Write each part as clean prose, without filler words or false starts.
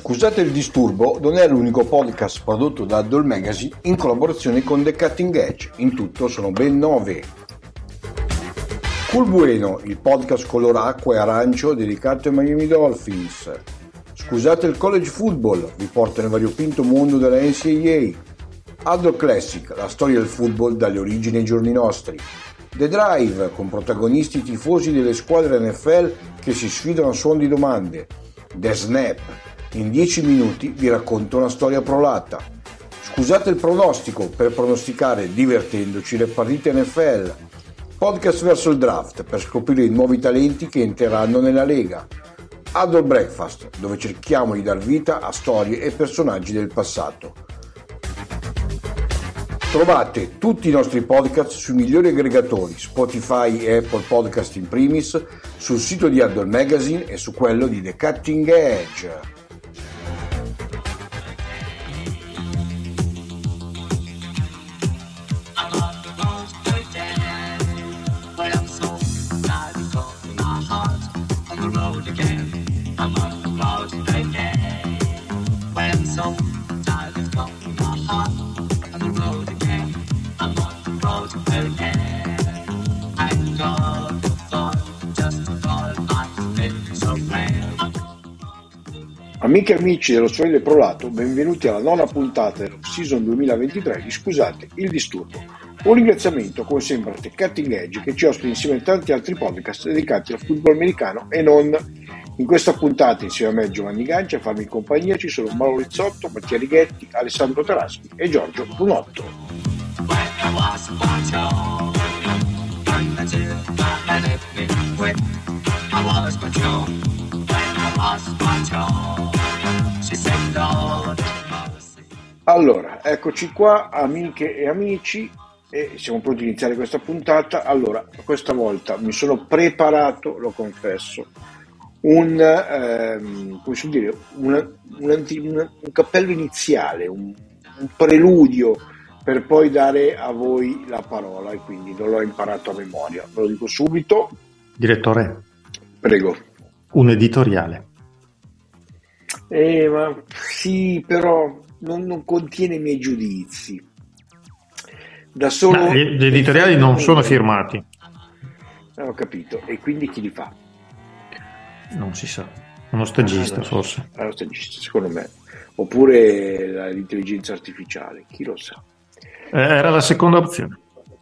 Scusate il disturbo non è l'unico podcast prodotto da Addle Magazine in collaborazione con The Cutting Edge, in tutto sono ben 9. Cool Bueno, il podcast color acqua e arancio dedicato ai Miami Dolphins. Scusate il college football, vi porta nel variopinto mondo della NCAA. Addle Classic, la storia del football dalle origini ai giorni nostri. The Drive, con protagonisti tifosi delle squadre NFL che si sfidano a suon di domande. The Snap, in 10 minuti vi racconto una storia prolata. Scusate il pronostico per pronosticare divertendoci le partite NFL. Podcast verso il draft per scoprire i nuovi talenti che entreranno nella Lega. Addle Breakfast, dove cerchiamo di dar vita a storie e personaggi del passato. Trovate tutti i nostri podcast sui migliori aggregatori, Spotify e Apple Podcast in primis, sul sito di Addle Magazine e su quello di The Cutting Edge. Amiche e amici dello Storielle Prolato, benvenuti alla nona puntata dell'off-season 2023 di Scusate il disturbo. Un ringraziamento come sempre a The Cutting Edge che ci ospita insieme a tanti altri podcast dedicati al football americano e non. In questa puntata insieme a me Giovanni Gancia a farmi compagnia ci sono Mauro Rizzotto, Mattia Righetti, Alessandro Taraschi e Giorgio Brunotto. Allora, eccoci qua amiche e amici e siamo pronti a iniziare questa puntata. Allora, questa volta mi sono preparato, lo confesso, un cappello iniziale, un preludio per poi dare a voi la parola e quindi non l'ho imparato a memoria, ve lo dico subito. Direttore, prego. Un editoriale. Ma sì, però non contiene i miei giudizi. Da solo gli editoriali non sono firmati. Ho capito. E quindi chi li fa? Non si sa. Uno stagista, forse. Uno stagista, secondo me. Oppure l'intelligenza artificiale, chi lo sa. Era la seconda opzione.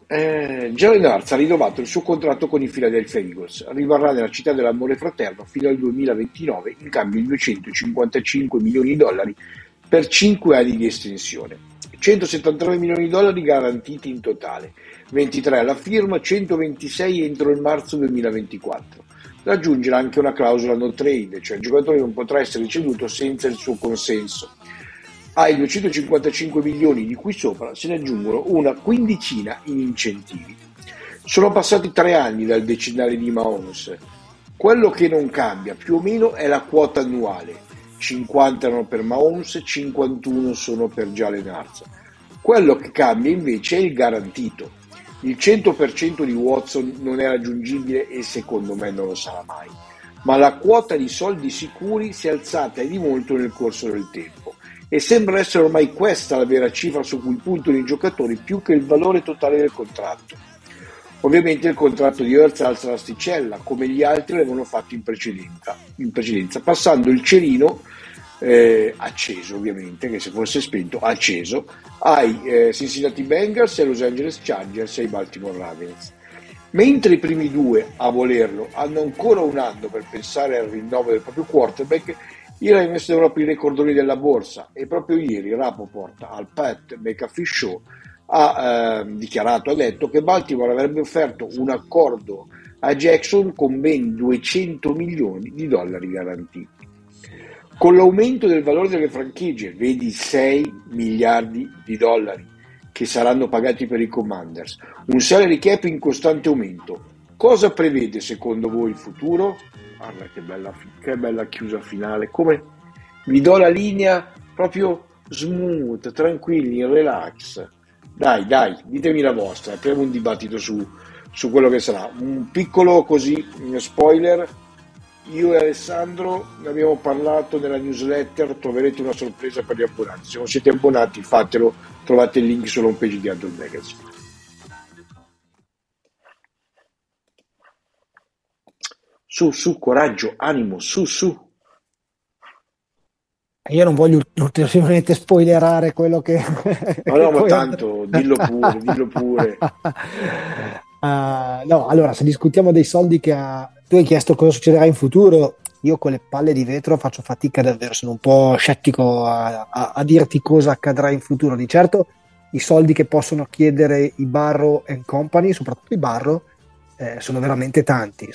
Jalen Hurts ha rinnovato il suo contratto con i Philadelphia Eagles, rimarrà nella città dell'amore fraterno fino al 2029 in cambio di $255 milioni per 5 anni di estensione, $179 milioni garantiti in totale, 23 alla firma, 126 entro il marzo 2024. Da aggiungere anche una clausola no trade, cioè il giocatore non potrà essere ceduto senza il suo consenso. Ai 255 milioni di cui sopra se ne aggiungono una quindicina in incentivi. Sono passati 3 anni dal decennale di Mahomes. Quello che non cambia più o meno è la quota annuale. 50 erano per Mahomes, 51 sono per Jalen Hurts. Quello che cambia invece è il garantito. Il 100% di Watson non è raggiungibile e secondo me non lo sarà mai. Ma la quota di soldi sicuri si è alzata e di molto nel corso del tempo. E sembra essere ormai questa la vera cifra su cui puntano i giocatori più che il valore totale del contratto. Ovviamente il contratto di Hurts alza l'asticella, come gli altri l'avevano fatto in precedenza, passando il cerino acceso, ovviamente, che se fosse spento, acceso, ai Cincinnati Bengals, ai Los Angeles Chargers e ai Baltimore Ravens. Mentre i primi due a volerlo hanno ancora un anno per pensare al rinnovo del proprio quarterback, i Ravens devono aprire i cordoni della borsa e proprio ieri Rapoport al Pat McAfee Show ha detto che Baltimore avrebbe offerto un accordo a Jackson con ben $200 milioni garantiti. Con l'aumento del valore delle franchigie, vedi $6 miliardi che saranno pagati per i Commanders, un salary cap in costante aumento, cosa prevede secondo voi il futuro? Guarda che bella chiusa finale, come vi do la linea proprio smooth, tranquilli, in relax. Dai, ditemi la vostra, apriamo un dibattito su quello che sarà. Un piccolo così spoiler, io e Alessandro ne abbiamo parlato nella newsletter, troverete una sorpresa per gli abbonati. Se non siete abbonati, fatelo, trovate il link sulla homepage di Android Magazine. Su, coraggio, animo, su. Io non voglio ulteriormente spoilerare quello che... No, ma tanto, dillo pure. No, allora, se discutiamo dei soldi tu hai chiesto cosa succederà in futuro, io con le palle di vetro faccio fatica davvero, sono un po' scettico a dirti cosa accadrà in futuro. Di certo i soldi che possono chiedere i Barrow and Company, soprattutto i Barrow, sono veramente tanti.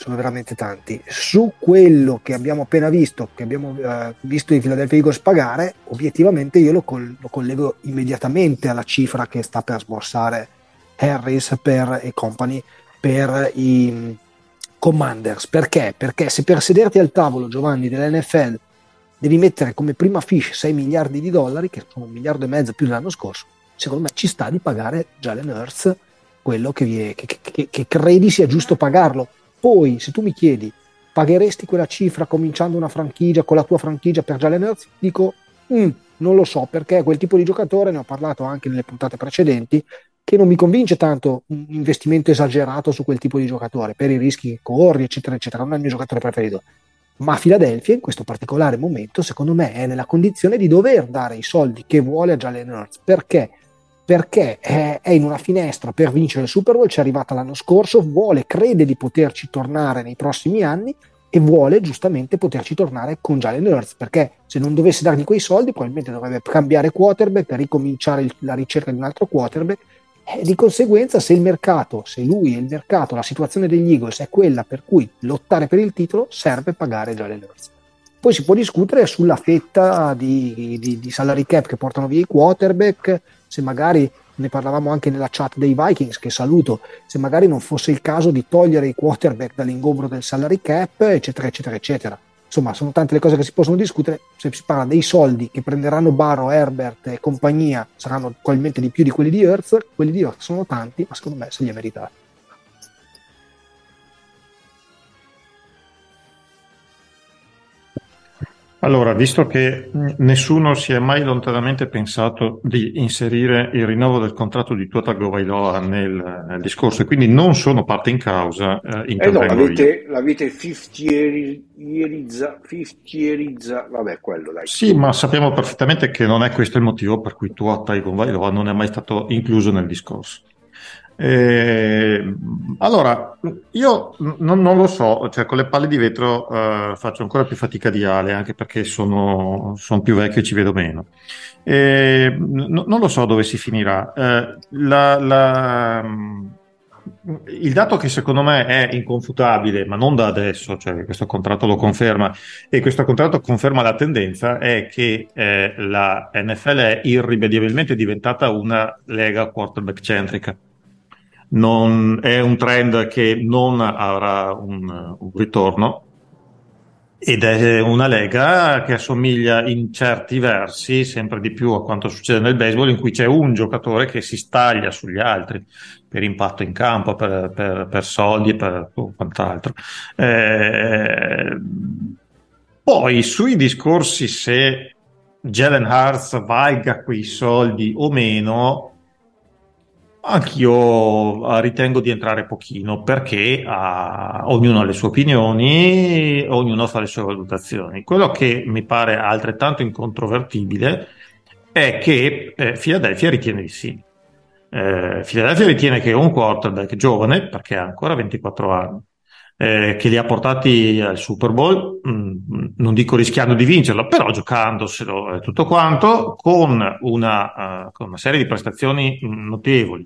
Su quello che abbiamo appena visto, che abbiamo visto i Philadelphia Eagles pagare, obiettivamente io lo collego immediatamente alla cifra che sta per sborsare Harris e Company per i Commanders. Perché? Perché se per sederti al tavolo, Giovanni, dell'NFL devi mettere come prima fish 6 miliardi di dollari, che sono 1,5 miliardi più dell'anno scorso, secondo me ci sta di pagare Jalen Hurts quello che credi sia giusto pagarlo. Poi, se tu mi chiedi, pagheresti quella cifra cominciando una franchigia, con la tua franchigia per Jalen Hurts? Dico, non lo so, perché quel tipo di giocatore, ne ho parlato anche nelle puntate precedenti, che non mi convince tanto un investimento esagerato su quel tipo di giocatore, per i rischi che corri, eccetera, eccetera. Non è il mio giocatore preferito. Ma Philadelphia, in questo particolare momento, secondo me, è nella condizione di dover dare i soldi che vuole a Jalen Hurts. Perché? Perché è in una finestra per vincere il Super Bowl, ci è arrivata l'anno scorso, crede di poterci tornare nei prossimi anni e vuole giustamente poterci tornare con Jalen Hurts, perché se non dovesse dargli quei soldi probabilmente dovrebbe cambiare quarterback, ricominciare la ricerca di un altro quarterback, e di conseguenza se lui e il mercato, la situazione degli Eagles è quella per cui lottare per il titolo, serve pagare Jalen Hurts. Poi si può discutere sulla fetta di salary cap che portano via i quarterback, se magari, ne parlavamo anche nella chat dei Vikings, che saluto, se magari non fosse il caso di togliere i quarterback dall'ingombro del salary cap, eccetera, eccetera, eccetera. Insomma, sono tante le cose che si possono discutere. Se si parla dei soldi che prenderanno Barrow, Herbert e compagnia, saranno probabilmente di più di quelli di Hurts. Quelli di Hurts sono tanti, ma secondo me se li è meritati. Allora, visto che nessuno si è mai lontanamente pensato di inserire il rinnovo del contratto di Tua Tagovailoa nel discorso e quindi non sono parte in causa, No, intervengo io. l'avete 50 vabbè, quello dai. Sì, ma sappiamo perfettamente che non è questo il motivo per cui Tua Tagovailoa non è mai stato incluso nel discorso. Allora, io non lo so, cioè con le palle di vetro faccio ancora più fatica di Ale, anche perché sono più vecchio e ci vedo meno. Non lo so dove si finirà. Il dato che secondo me è inconfutabile, ma non da adesso, cioè questo contratto lo conferma, e questo contratto conferma la tendenza, è che la NFL è irrimediabilmente diventata una lega quarterback centrica. Non, è un trend che non avrà un ritorno ed è una lega che assomiglia in certi versi sempre di più a quanto succede nel baseball, in cui c'è un giocatore che si staglia sugli altri per impatto in campo, per soldi e per quant'altro. Poi sui discorsi se Jalen Hurts valga quei soldi o meno, anch'io ritengo di entrare pochino perché ognuno ha le sue opinioni, ognuno fa le sue valutazioni. Quello che mi pare altrettanto incontrovertibile è che Philadelphia ritiene di sì. Philadelphia ritiene che un quarterback giovane, perché ha ancora 24 anni, che li ha portati al Super Bowl, non dico rischiando di vincerlo, però giocandoselo tutto quanto, con una serie di prestazioni notevoli.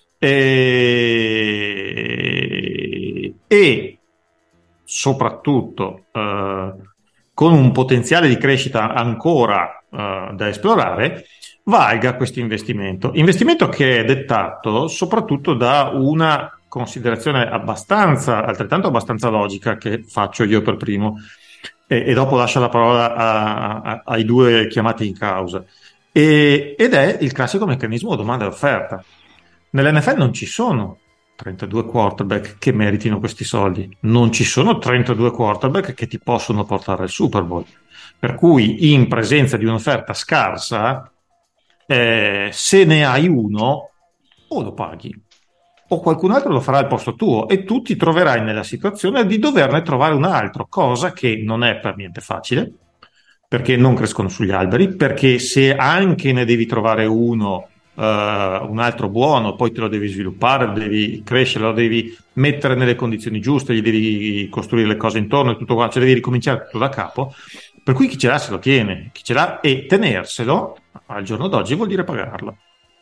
E soprattutto con un potenziale di crescita ancora da esplorare, valga questo investimento che è dettato soprattutto da una considerazione altrettanto abbastanza logica che faccio io per primo e dopo lascio la parola ai due chiamati in causa ed è il classico meccanismo domanda e offerta. Nell'NFL non ci sono 32 quarterback che meritino questi soldi, non ci sono 32 quarterback che ti possono portare al Super Bowl. Per cui in presenza di un'offerta scarsa, se ne hai uno, o lo paghi, o qualcun altro lo farà al posto tuo e tu ti troverai nella situazione di doverne trovare un altro, cosa che non è per niente facile, perché non crescono sugli alberi, perché se anche ne devi trovare uno, un altro buono, poi te lo devi sviluppare, lo devi crescere, lo devi mettere nelle condizioni giuste, gli devi costruire le cose intorno e tutto quanto, cioè devi ricominciare tutto da capo. Per cui chi ce l'ha se lo tiene, chi ce l'ha, e tenerselo al giorno d'oggi vuol dire pagarlo.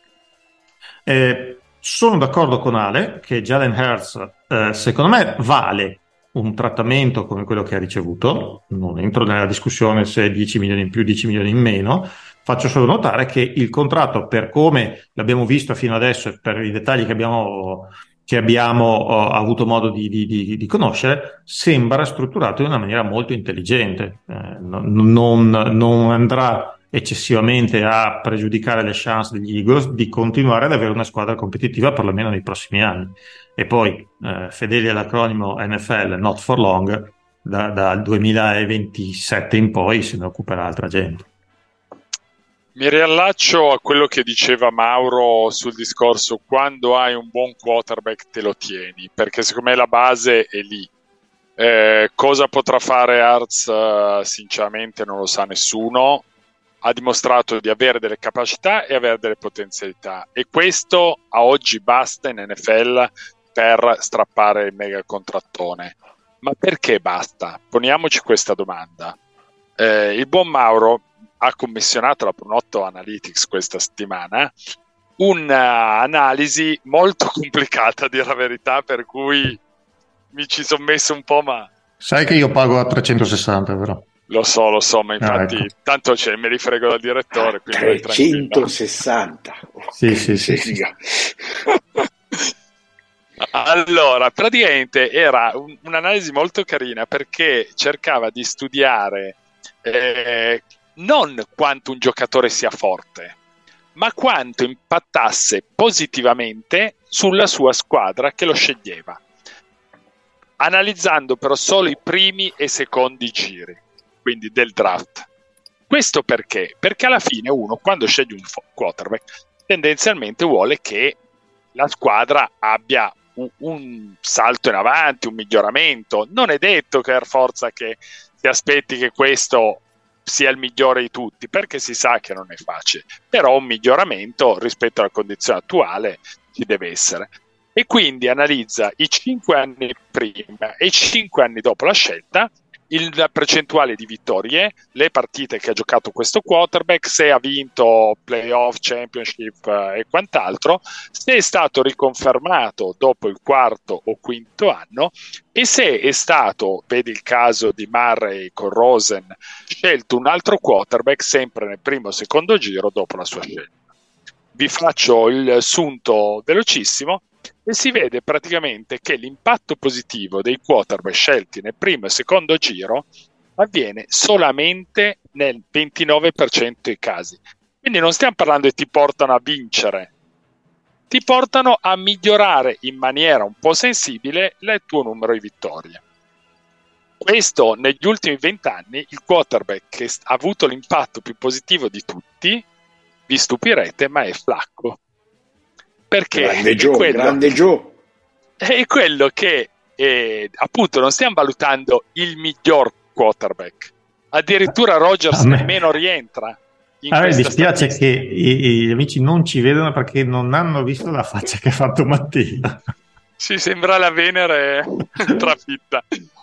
Sono d'accordo con Ale che Jalen Hurts, secondo me, vale un trattamento come quello che ha ricevuto. Non entro nella discussione se 10 milioni in più, 10 milioni in meno. Faccio solo notare che il contratto, per come l'abbiamo visto fino adesso e per i dettagli che abbiamo avuto modo di conoscere, sembra strutturato in una maniera molto intelligente. Non andrà eccessivamente a pregiudicare le chance degli Eagles di continuare ad avere una squadra competitiva perlomeno nei prossimi anni. E poi, fedeli all'acronimo NFL, not for long, dal 2027 in poi se ne occuperà altra gente. Mi riallaccio a quello che diceva Mauro sul discorso: quando hai un buon quarterback te lo tieni, perché secondo me la base è lì. Cosa potrà fare Hurts? Sinceramente non lo sa nessuno. Ha dimostrato di avere delle capacità e avere delle potenzialità, e questo a oggi basta in NFL per strappare il mega contrattone. Ma perché basta? Poniamoci questa domanda. Il buon Mauro ha commissionato la Pronotto Analytics questa settimana un'analisi molto complicata, a dire la verità, per cui mi ci sono messo un po', ma... Sai che io pago a 360, vero? Lo so, ma infatti ecco. Tanto me li frego dal direttore. 360. Sì. Allora, praticamente era un'analisi molto carina, perché cercava di studiare non quanto un giocatore sia forte, ma quanto impattasse positivamente sulla sua squadra che lo sceglieva, analizzando però solo i primi e secondi giri, quindi del draft. Questo perché? Perché alla fine uno, quando sceglie un quarterback, tendenzialmente vuole che la squadra abbia un salto in avanti, un miglioramento. Non è detto che per forza che ti aspetti che questo sia il migliore di tutti, perché si sa che non è facile, però un miglioramento rispetto alla condizione attuale ci deve essere. E quindi analizza i 5 anni prima e i 5 anni dopo la scelta, la percentuale di vittorie, le partite che ha giocato questo quarterback, se ha vinto playoff, championship e quant'altro, se è stato riconfermato dopo il quarto o quinto anno, e se è stato, vedi il caso di Murray con Rosen, scelto un altro quarterback sempre nel primo o secondo giro dopo la sua scelta. Vi faccio il sunto velocissimo e si vede praticamente che l'impatto positivo dei quarterback scelti nel primo e secondo giro avviene solamente nel 29% dei casi. Quindi non stiamo parlando che ti portano a vincere, ti portano a migliorare in maniera un po' sensibile il tuo numero di vittorie. Questo negli ultimi 20 anni, il quarterback che ha avuto l'impatto più positivo di tutti, vi stupirete, ma è Flacco. Perché grande Joe. È quello che appunto non stiamo valutando il miglior quarterback, addirittura Rodgers nemmeno rientra in a me dispiace statistica. che gli amici non ci vedono perché non hanno visto la faccia che ha fatto Mattia. Ci sembra la Venere trafitta.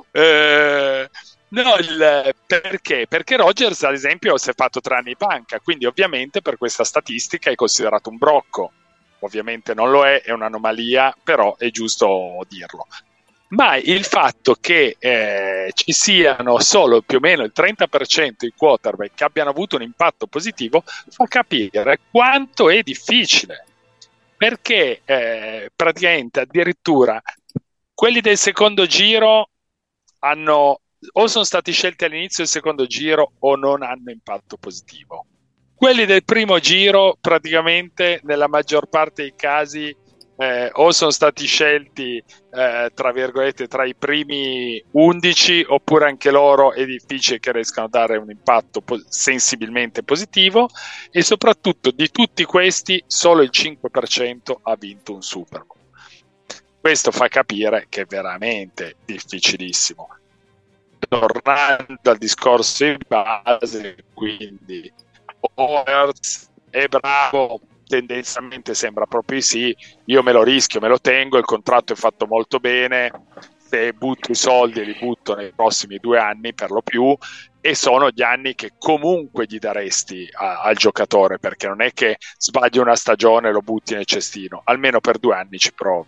No, perché? Perché Rodgers, ad esempio, si è fatto 3 anni in banca, quindi ovviamente per questa statistica è considerato un brocco. Ovviamente non lo è un'anomalia, però è giusto dirlo. Ma il fatto che ci siano solo più o meno il 30% di quarterback che abbiano avuto un impatto positivo fa capire quanto è difficile, perché praticamente addirittura quelli del secondo giro o sono stati scelti all'inizio del secondo giro o non hanno impatto positivo. Quelli del primo giro praticamente nella maggior parte dei casi o sono stati scelti tra virgolette tra i primi 11, oppure anche loro è difficile che riescano a dare un impatto sensibilmente positivo, e soprattutto di tutti questi solo il 5% ha vinto un Super Bowl. Questo fa capire che è veramente difficilissimo. Tornando al discorso di base, quindi Hurts è bravo, tendenzialmente sembra proprio sì, io me lo rischio, me lo tengo, il contratto è fatto molto bene, se butto i soldi li butto nei prossimi 2 anni per lo più, e sono gli anni che comunque gli daresti al giocatore, perché non è che sbagli una stagione e lo butti nel cestino, almeno per 2 anni ci provi.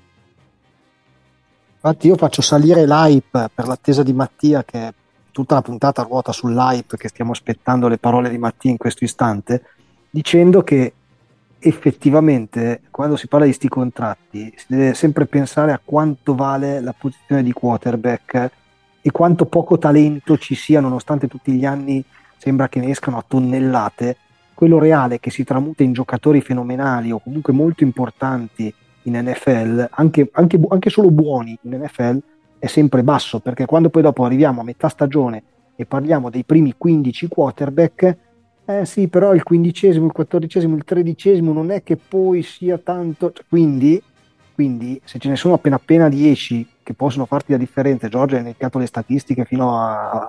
Infatti io faccio salire l'hype per l'attesa di Mattia, che tutta la puntata ruota sull'hype, che stiamo aspettando le parole di Mattia in questo istante, dicendo che effettivamente quando si parla di sti contratti si deve sempre pensare a quanto vale la posizione di quarterback e quanto poco talento ci sia, nonostante tutti gli anni sembra che ne escano a tonnellate. Quello reale che si tramuta in giocatori fenomenali o comunque molto importanti in NFL, anche solo buoni in NFL, è sempre basso, perché quando poi dopo arriviamo a metà stagione e parliamo dei primi 15 quarterback, sì, però il 15esimo, il 14esimo, il 13esimo non è che poi sia tanto, quindi se ce ne sono appena 10 che possono farti la differenza, Giorgio ha elencato le statistiche fino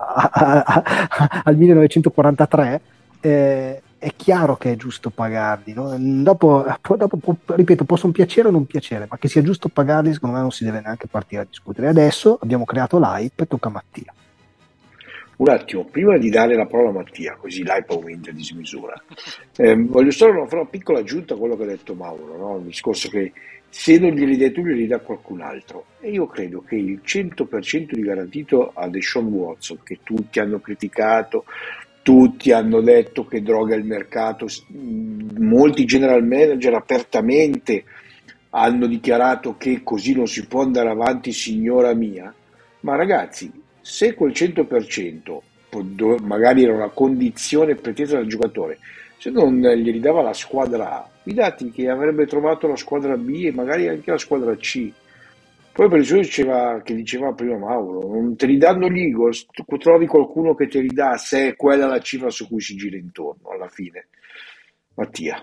al 1943, è chiaro che è giusto pagarli, no? Dopo, ripeto, possono piacere o non piacere, ma che sia giusto pagarli secondo me non si deve neanche partire a discutere. Adesso abbiamo creato l'hype, tocca a Mattia. Un attimo, prima di dare la parola a Mattia, così l'hype aumenta a dismisura, voglio solo fare una piccola aggiunta a quello che ha detto Mauro, no? Il discorso che se non glieli dai tu glieli dà qualcun altro, e io credo che il 100% di garantito a Deshaun Watson, che tutti hanno criticato, tutti hanno detto che droga il mercato, molti general manager apertamente hanno dichiarato che così non si può andare avanti, signora mia. Ma ragazzi, se quel 100% magari era una condizione pretesa dal giocatore, se non gli ridava la squadra A, fidati che avrebbe trovato la squadra B e magari anche la squadra C. Poi per il che diceva prima Mauro, non te li danno gli Eagles, trovi qualcuno che te li dà, se è quella la cifra su cui si gira intorno alla fine. Mattia.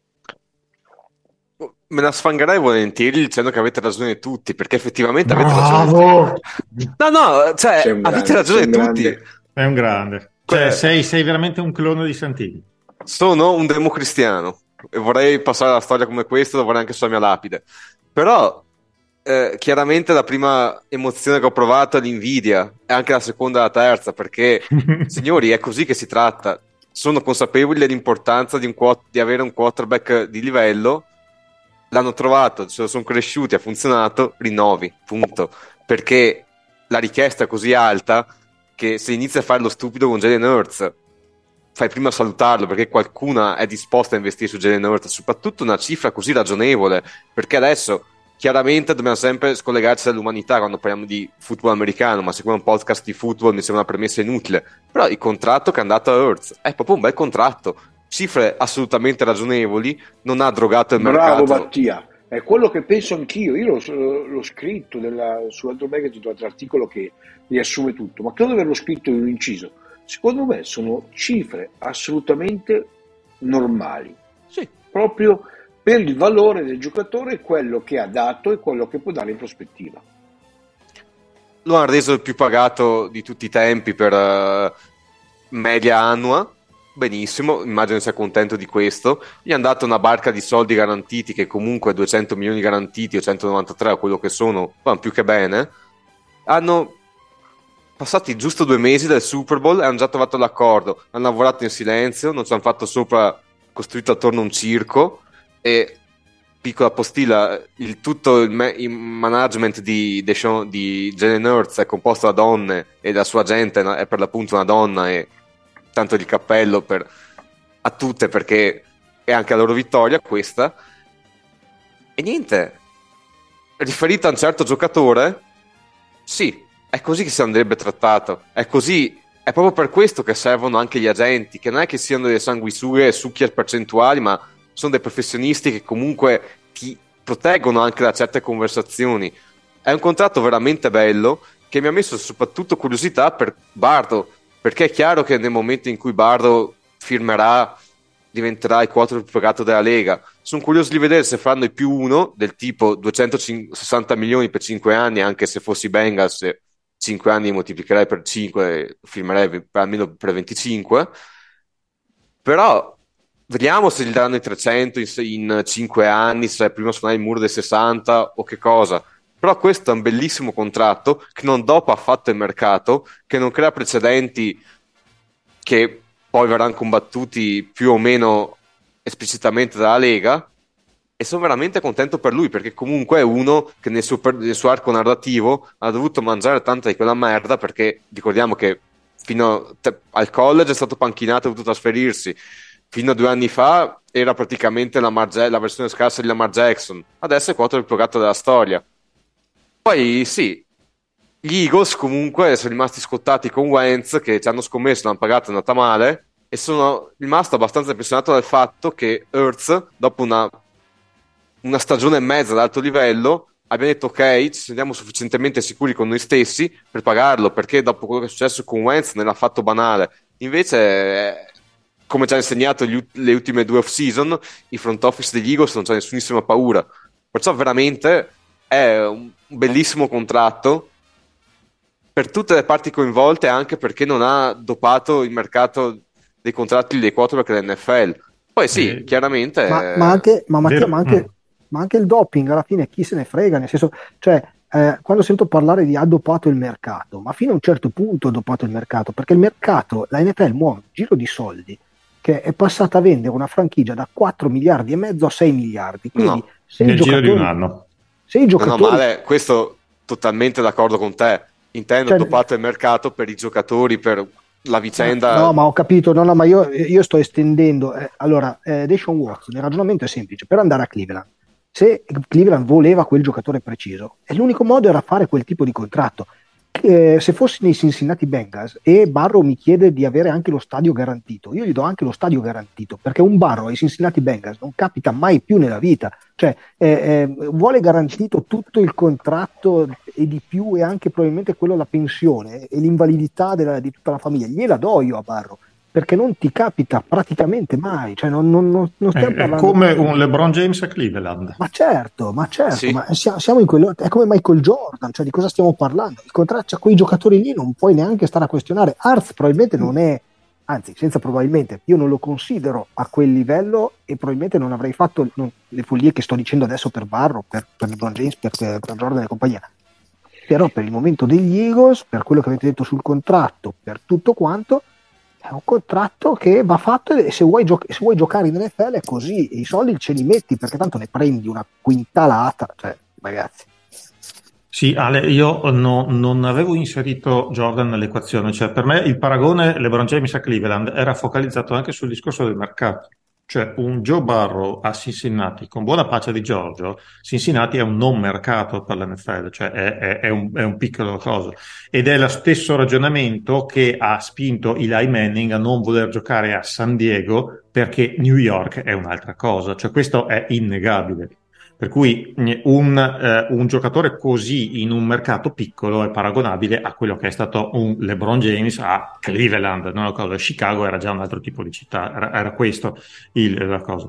Me la sfangherei volentieri dicendo che avete ragione tutti, perché effettivamente avete Bravo! ragione. No, cioè, avete ragione tutti. È un grande. Cioè, sei veramente un clone di Santini. Sono un democristiano e vorrei passare alla storia come questo, dovrei anche sulla mia lapide. Però chiaramente la prima emozione che ho provato è l'invidia, e anche la seconda e la terza, perché signori, è così che si tratta. Sono consapevoli dell'importanza di avere un quarterback di livello. L'hanno trovato, se lo sono cresciuti, ha funzionato, rinnovi, punto. Perché la richiesta è così alta che se inizi a fare lo stupido con Jalen Hurts, fai prima a salutarlo, perché qualcuno è disposto a investire su Jalen Hurts, soprattutto una cifra così ragionevole, perché adesso chiaramente dobbiamo sempre scollegarci dall'umanità quando parliamo di football americano, ma siccome è un podcast di football mi sembra una premessa inutile, però il contratto che è andato a Hurts è proprio un bel contratto, cifre assolutamente ragionevoli, non ha drogato il mercato. Bravo Mattia, è quello che penso anch'io. Io l'ho scritto su Altro Magazine, un altro articolo che riassume tutto, ma credo di averlo scritto in un inciso. Secondo me sono cifre assolutamente normali, sì, proprio per il valore del giocatore, quello che ha dato e quello che può dare in prospettiva. Lo hanno reso il più pagato di tutti i tempi per media annua, benissimo, immagino sia contento di questo. Gli hanno dato una barca di soldi garantiti, che comunque 200 milioni garantiti o 193 o quello che sono, vanno più che bene. Hanno passati giusto 2 mesi del Super Bowl e hanno già trovato l'accordo, hanno lavorato in silenzio, non ci hanno fatto sopra, costruito attorno un circo. E piccola postilla, tutto il management di Jalen Hurts è composto da donne e la sua gente è per l'appunto una donna, e tanto di cappello a tutte, perché è anche la loro vittoria questa. E niente, riferito a un certo giocatore, sì, è così che si andrebbe trattato, è così. È proprio per questo che servono anche gli agenti, che non è che siano delle sanguisughe, succhi percentuali, ma sono dei professionisti che comunque ti proteggono anche da certe conversazioni. È un contratto veramente bello che mi ha messo soprattutto curiosità per Bardo, perché è chiaro che nel momento in cui Bardo firmerà diventerà il quarto più pagato della Lega. Sono curioso di vedere se faranno il più uno del tipo 260 milioni per 5 anni, anche se fossi Bengals 5 anni moltiplicherei per 5, firmerei per almeno per 25. Però vediamo se gli daranno i 300 in 5 anni, se prima suonare il muro dei 60 o che cosa. Però questo è un bellissimo contratto che non dopa affatto il mercato, che non crea precedenti che poi verranno combattuti più o meno esplicitamente dalla Lega, e sono veramente contento per lui, perché comunque è uno che nel suo arco narrativo ha dovuto mangiare tanta di quella merda, perché ricordiamo che fino al college è stato panchinato, ha dovuto trasferirsi. Fino a 2 anni fa era praticamente la versione scarsa di Lamar Jackson, adesso è quattro il più gatto della storia. Poi sì, gli Eagles comunque sono rimasti scottati con Wentz, che ci hanno scommesso, l'hanno pagato, è andata male, e sono rimasto abbastanza impressionato dal fatto che Hurts, dopo una stagione e mezza ad alto livello, abbia detto ok, ci sentiamo sufficientemente sicuri con noi stessi per pagarlo, perché dopo quello che è successo con Wentz ne l'ha fatto banale. Invece, come ci ha insegnato le ultime 2 off-season, i front office degli Eagles non c'è nessunissima paura. Perciò veramente è un bellissimo contratto per tutte le parti coinvolte, anche perché non ha dopato il mercato dei contratti dei quarterback dell'NFL. Poi sì, chiaramente ma anche, ma Mattia, vero. ma anche il doping alla fine chi se ne frega, nel senso, cioè, quando sento parlare di ha dopato il mercato, ma fino a un certo punto ha dopato il mercato, perché il mercato, la NFL muove un giro di soldi che è passata a vendere una franchigia da 4 miliardi e mezzo a 6 miliardi, quindi no, se i Nel giro di un giocatori, anno. se i no, giocatori, male, questo totalmente d'accordo con te. Intendo cioè, dopato il mercato per i giocatori, per la vicenda. no, ma ho capito, no, ma io sto estendendo. Allora, Deshaun Watson, il ragionamento è semplice: per andare a Cleveland, se Cleveland voleva quel giocatore preciso, e l'unico modo era fare quel tipo di contratto. Se fossi nei Cincinnati Bengals e Barrow mi chiede di avere anche lo stadio garantito, io gli do anche lo stadio garantito, perché un Barrow ai Cincinnati Bengals non capita mai più nella vita. Cioè, vuole garantito tutto il contratto e di più, e anche probabilmente quello della pensione e l'invalidità di tutta la famiglia. Gliela do io a Barrow, perché non ti capita praticamente mai. Cioè, non stiamo È parlando. come un LeBron James a Cleveland. Ma certo, Sì. ma siamo in quello, è come Michael Jordan, cioè di cosa stiamo parlando? Il contratto, cioè, quei giocatori lì non puoi neanche stare a questionare. Arts probabilmente non è, anzi, senza probabilmente, io non lo considero a quel livello, e probabilmente non avrei fatto le follie che sto dicendo adesso per Barro, per LeBron James, per Jordan e compagnia. Però per il momento degli Eagles, per quello che avete detto sul contratto, per tutto quanto, è un contratto che va fatto, e se vuoi giocare in NFL è così, e i soldi ce li metti, perché tanto ne prendi una quintalata, cioè ragazzi. Sì, Ale, io non avevo inserito Jordan nell'equazione, cioè per me il paragone LeBron James a Cleveland era focalizzato anche sul discorso del mercato, cioè un Joe Burrow a Cincinnati, con buona pace di Giorgio, Cincinnati è un non mercato per l'NFL, cioè è un piccolo cosa, ed è lo stesso ragionamento che ha spinto Eli Manning a non voler giocare a San Diego perché New York è un'altra cosa, cioè questo è innegabile. Per cui un giocatore così in un mercato piccolo è paragonabile a quello che è stato un LeBron James a Cleveland, no? La cosa. Chicago era già un altro tipo di città, era questo la cosa.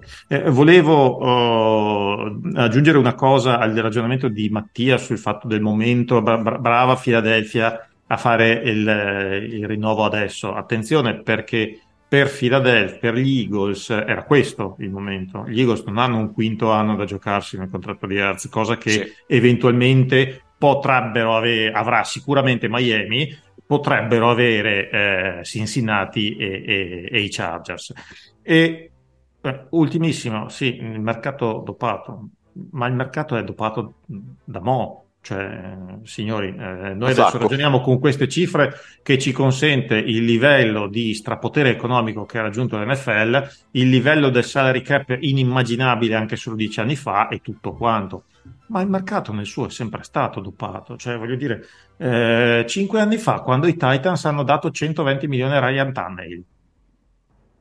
Volevo aggiungere una cosa al ragionamento di Mattia sul fatto del momento, brava Philadelphia a fare il rinnovo adesso. Attenzione, perché per Philadelphia, per gli Eagles, era questo il momento. Gli Eagles non hanno un quinto anno da giocarsi nel contratto di Hertz, cosa che Sì. eventualmente potrebbero avere, avrà sicuramente Miami, potrebbero avere Cincinnati e i Chargers. E ultimissimo, sì, il mercato dopato, ma il mercato è dopato da mo'. Cioè, signori, noi adesso Sacco. ragioniamo con queste cifre che ci consente il livello di strapotere economico che ha raggiunto l'NFL, il livello del salary cap inimmaginabile anche solo 10 anni fa e tutto quanto. Ma il mercato nel suo è sempre stato dopato. Cioè, voglio dire, 5 anni fa, quando i Titans hanno dato 120 milioni a Ryan Tannehill,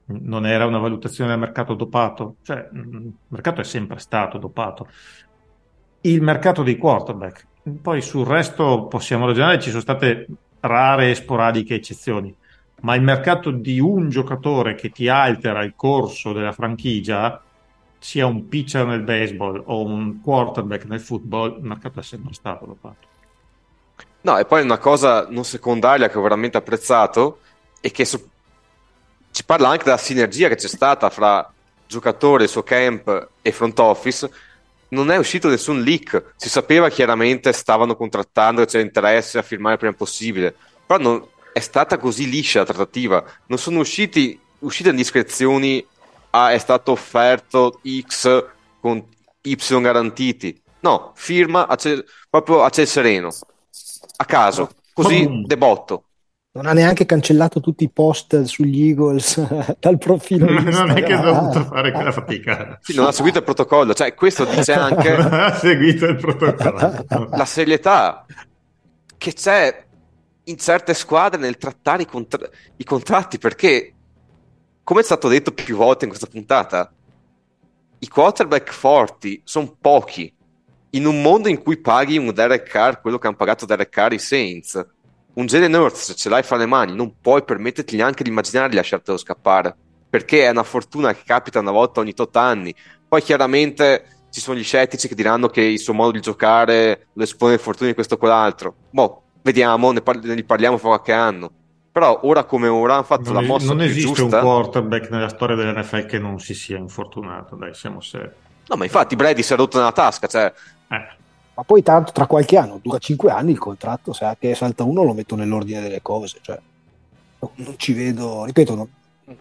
non era una valutazione del mercato dopato, cioè il mercato è sempre stato dopato. Il mercato dei quarterback, poi sul resto possiamo ragionare, ci sono state rare e sporadiche eccezioni, ma il mercato di un giocatore che ti altera il corso della franchigia, sia un pitcher nel baseball o un quarterback nel football, il mercato è sempre stato dopato. No, e poi una cosa non secondaria che ho veramente apprezzato è che ci parla anche della sinergia che c'è stata fra giocatore, suo camp e front office. Non è uscito nessun leak, si sapeva chiaramente stavano contrattando, c'è interesse a firmare il prima possibile, però non è stata così liscia la trattativa, non sono uscite indiscrezioni, è stato offerto X con Y garantiti, no, firma proprio a ciel sereno, a caso, così de botto. Non ha neanche cancellato tutti i post sugli Eagles dal profilo Instagram. Non è che ha dovuto fare quella fatica. Sì, non ha seguito il protocollo, cioè questo dice anche non ha seguito il protocollo. la serietà che c'è in certe squadre nel trattare i contratti, perché come è stato detto più volte in questa puntata, i quarterback forti sono pochi. In un mondo in cui paghi un Derek Carr quello che hanno pagato Derek Carr i Saints, un Jalen Hurts, se ce l'hai fra le mani, non puoi permetterti neanche di immaginare di lasciartelo scappare, perché è una fortuna che capita una volta ogni 8 anni. Poi chiaramente ci sono gli scettici che diranno che il suo modo di giocare lo espone a fortune di questo o quell'altro. Boh, vediamo, ne parliamo fra qualche anno. Però ora come ora hanno fatto la mossa non più esiste giusta. un quarterback nella storia dell'NFL che non si sia infortunato, dai, siamo seri. No, ma infatti Brady si è rotto nella tasca, cioè... Ma poi tanto tra qualche anno, dura 5 anni il contratto, se anche salta uno lo metto nell'ordine delle cose, cioè non ci vedo, ripeto,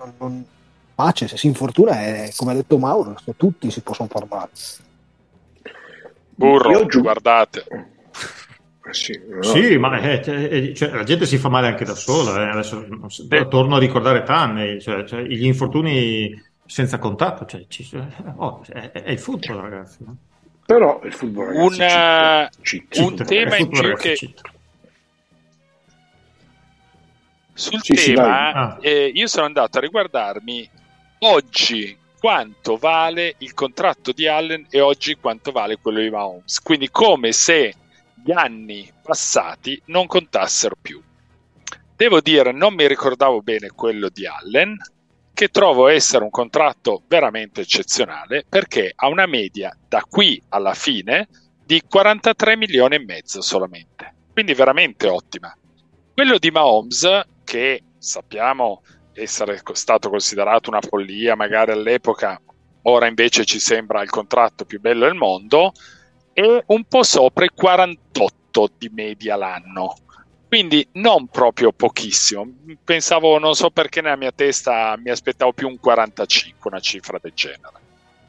pace, se si infortuna è come ha detto Mauro, tutti si possono far male. Burro, guardate. Sì, ma cioè, la gente si fa male anche da sola. Adesso torno a ricordare Tanne, cioè, gli infortuni senza contatto, cioè, è il football, ragazzi. No? Però il football, ragazzi, un tema in più che sul tema io sono andato a riguardarmi oggi quanto vale il contratto di Allen e oggi quanto vale quello di Mahomes, quindi come se gli anni passati non contassero più. Devo dire, non mi ricordavo bene quello di Allen, che trovo essere un contratto veramente eccezionale, perché ha una media da qui alla fine di 43 milioni e mezzo solamente, quindi veramente ottima. Quello di Mahomes, che sappiamo essere stato considerato una follia magari all'epoca, ora invece ci sembra il contratto più bello del mondo, è un po' sopra i 48 di media l'anno, quindi non proprio pochissimo. Pensavo, non so perché nella mia testa mi aspettavo più un 45, una cifra del genere.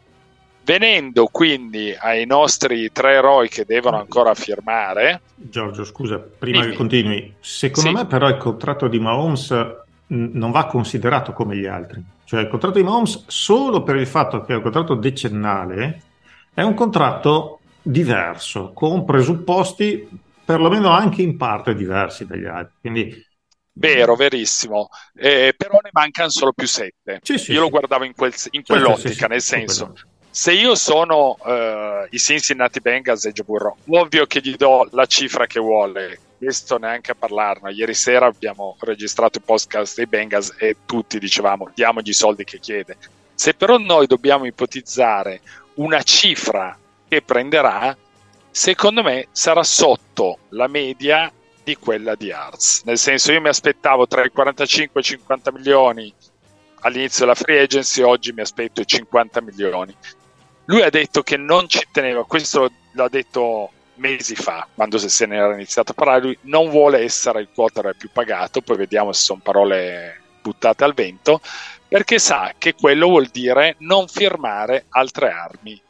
Venendo quindi ai nostri 3 eroi che devono ancora firmare. Giorgio, scusa, prima che continui, secondo me però il contratto di Mahomes non va considerato come gli altri. Cioè il contratto di Mahomes, solo per il fatto che è un contratto decennale, è un contratto diverso, con presupposti perlomeno anche in parte diversi dagli altri. Quindi... Vero, verissimo. Però ne mancano solo più 7. Sì, io lo guardavo in quell'ottica, nel senso, se io sono i Cincinnati Bengals e Joe Burrow, ovvio che gli do la cifra che vuole. Questo neanche a parlarne. Ieri sera abbiamo registrato il podcast dei Bengals e tutti dicevamo diamogli i soldi che chiede. Se però noi dobbiamo ipotizzare una cifra che prenderà, secondo me sarà sotto la media di quella di Arts. Nel senso, io mi aspettavo tra i 45 e i 50 milioni all'inizio della free agency, oggi mi aspetto i 50 milioni. Lui ha detto che non ci teneva, questo l'ha detto mesi fa, quando se ne era iniziato a parlare. Lui non vuole essere il quarterback più pagato, poi vediamo se sono parole buttate al vento, perché sa che quello vuol dire non firmare altre armi,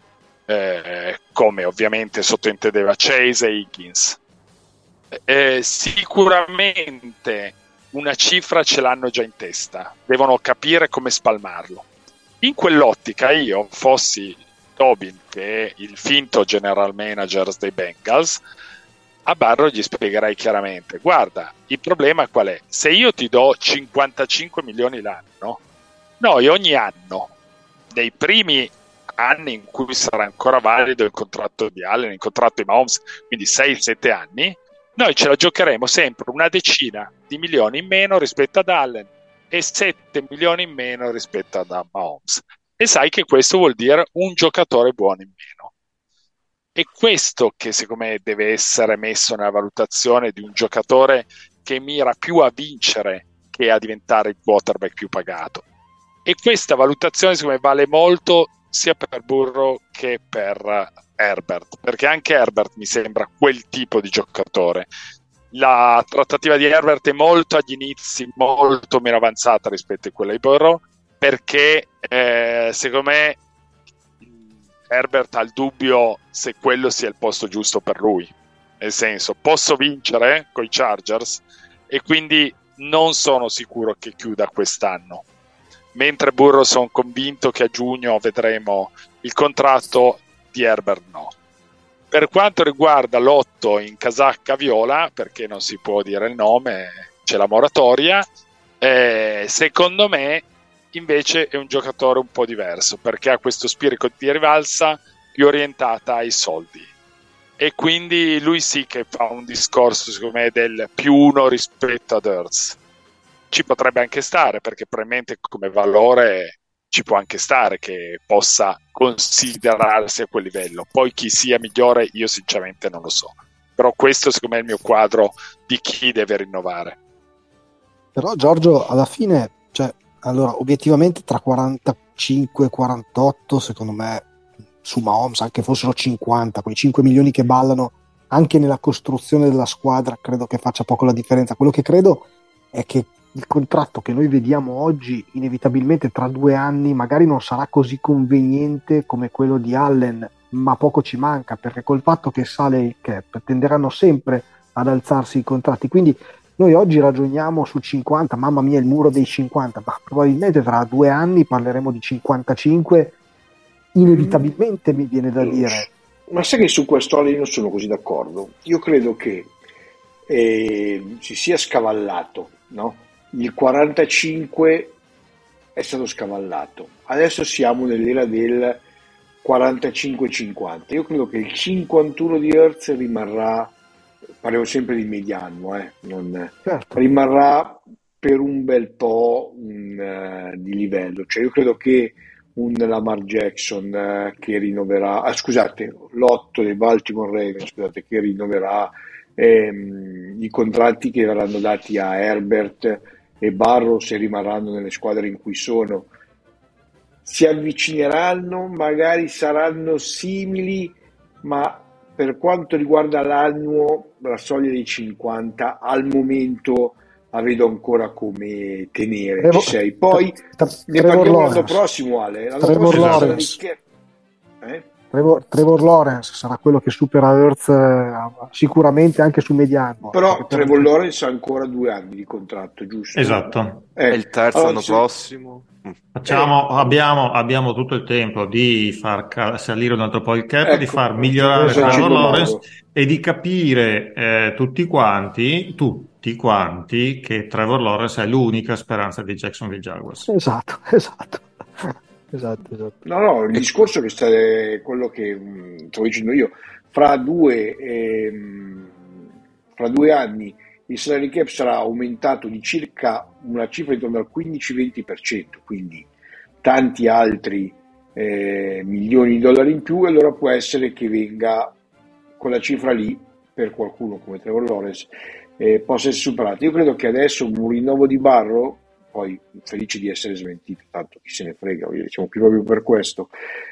come ovviamente sottintendeva Chase e Higgins. Sicuramente una cifra ce l'hanno già in testa, devono capire come spalmarlo. In quell'ottica io fossi Tobin, che è il finto general manager dei Bengals, a Barrow gli spiegherei chiaramente: guarda, il problema qual è? Se io ti do 55 milioni l'anno, Noi ogni anno, nei primi anni in cui sarà ancora valido il contratto di Allen, il contratto di Mahomes, quindi 6-7 anni, noi ce la giocheremo sempre una decina di milioni in meno rispetto ad Allen e 7 milioni in meno rispetto ad Mahomes. E sai che questo vuol dire un giocatore buono in meno. E questo che secondo me deve essere messo nella valutazione di un giocatore che mira più a vincere che a diventare il quarterback più pagato. E questa valutazione secondo me vale molto sia per Burrow che per Herbert, perché anche Herbert mi sembra quel tipo di giocatore. La trattativa di Herbert è molto agli inizi, molto meno avanzata rispetto a quella di Burrow, perché secondo me Herbert ha il dubbio se quello sia il posto giusto per lui, nel senso, posso vincere con i Chargers e quindi non sono sicuro che chiuda quest'anno, mentre Burrow sono convinto che a giugno vedremo il contratto di Herbert. No. Per quanto riguarda l'otto in casacca viola, perché non si può dire il nome, c'è la moratoria, secondo me invece è un giocatore un po' diverso, perché ha questo spirito di rivalsa più orientata ai soldi, e quindi lui sì che fa un discorso secondo me del più uno rispetto ad Hurts. Ci potrebbe anche stare, perché probabilmente come valore ci può anche stare che possa considerarsi a quel livello. Poi chi sia migliore io sinceramente non lo so, però questo secondo me è il mio quadro di chi deve rinnovare. Però Giorgio, alla fine, cioè, allora, obiettivamente tra 45 e 48, secondo me, su Mahomes, anche fossero 50, quei 5 milioni che ballano, anche nella costruzione della squadra, credo che faccia poco la differenza. Quello che credo è che il contratto che noi vediamo oggi, inevitabilmente tra 2 anni, magari non sarà così conveniente come quello di Allen, ma poco ci manca, perché col fatto che sale il cap, tenderanno sempre ad alzarsi i contratti. Quindi noi oggi ragioniamo su 50, mamma mia il muro dei 50, ma probabilmente tra 2 anni parleremo di 55, inevitabilmente mi viene da dire. Ma sai che su questo io non sono così d'accordo. Io credo che si sia scavallato, no? Il 45 è stato scavallato, adesso siamo nell'era del 45-50. Io credo che il 51 di Hertz rimarrà, parliamo sempre di mediano, Certo. rimarrà per un bel po' di livello. Cioè io credo che un Lamar Jackson che rinnoverà, scusate, l'8 dei Baltimore Ravens, scusate, che rinnoverà i contratti che verranno dati a Herbert e Burrow, se rimarranno nelle squadre in cui sono, si avvicineranno, magari saranno simili, ma per quanto riguarda l'annuo, la soglia dei 50 al momento la vedo ancora come tenere. Ci sei. Poi ne parliamo l'anno prossimo, Ale. L'anno Trevor prossimo Lawrence. Trevor Lawrence sarà quello che supera Hurts sicuramente anche su mediano. Però Trevor Lawrence ha ancora 2 anni di contratto, giusto? Esatto. E il terzo anno prossimo? Abbiamo tutto il tempo di far salire un altro po' il cap, di far migliorare Trevor Lawrence e di capire tutti quanti che Trevor Lawrence è l'unica speranza di Jacksonville Jaguars. Esatto. No, il discorso che sta è quello che stavo dicendo io. Fra 2 anni il salary cap sarà aumentato di circa una cifra intorno al 15-20%, quindi tanti altri milioni di dollari in più, e allora può essere che venga quella cifra lì per qualcuno come Trevor Lawrence possa essere superata. Io credo che adesso un rinnovo di Burrow, poi felice di essere smentito, tanto chi se ne frega, siamo qui proprio per questo,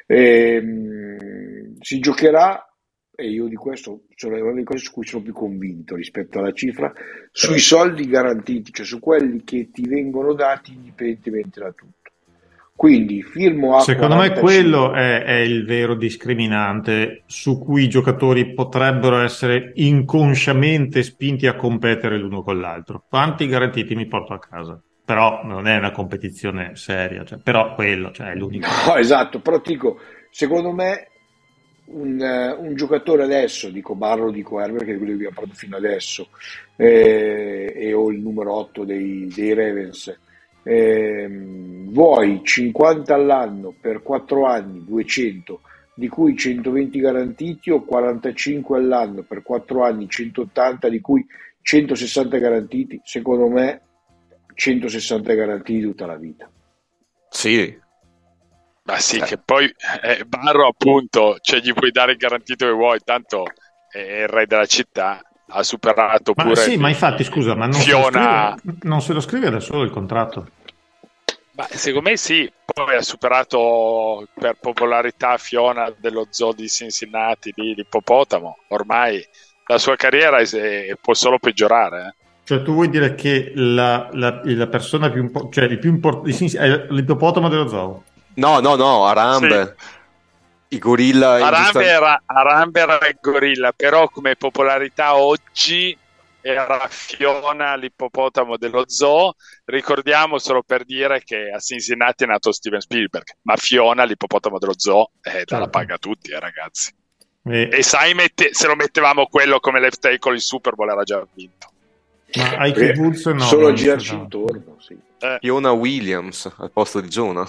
si giocherà, e io di questo sono una delle cose su cui sono più convinto rispetto alla cifra, sui soldi garantiti, cioè su quelli che ti vengono dati indipendentemente da tutto. Quindi firmo a secondo 45. me quello è il vero discriminante su cui i giocatori potrebbero essere inconsciamente spinti a competere l'uno con l'altro. Quanti garantiti mi porto a casa? Però non è una competizione seria, però quello è l'unico. No, esatto, però dico, secondo me un giocatore adesso, dico Barro, dico Herbert, che è quello che abbiamo parlato fino adesso, e ho il numero 8 dei Ravens, vuoi 50 all'anno per 4 anni, 200, di cui 120 garantiti, o 45 all'anno per 4 anni, 180, di cui 160 garantiti? Secondo me 160 garantiti tutta la vita. Sì. Ma sì, che poi Barro appunto, cioè gli puoi dare il garantito che vuoi, tanto è il re della città, ha superato Ma pure sì, ma infatti, scusa, ma Fiona. non se lo scrive da solo il contratto. Ma secondo me sì, poi ha superato per popolarità Fiona dello zoo di Cincinnati, di Ippopotamo, ormai la sua carriera può solo peggiorare. Cioè, tu vuoi dire che la persona più cioè il più importante è l'ippopotamo dello zoo? No, Arambe. Sì. I gorilla Arambe era il gorilla, però come popolarità oggi era Fiona l'ippopotamo dello zoo. Ricordiamo, solo per dire, che a Cincinnati è nato Steven Spielberg, ma Fiona l'ippopotamo dello zoo dalla paga a tutti, ragazzi. E sai, se lo mettevamo quello come left tackle, il Super Bowl era già vinto. Ma Ike Woods no, solo a girarci intorno, sì. Fiona Williams al posto di Jonah.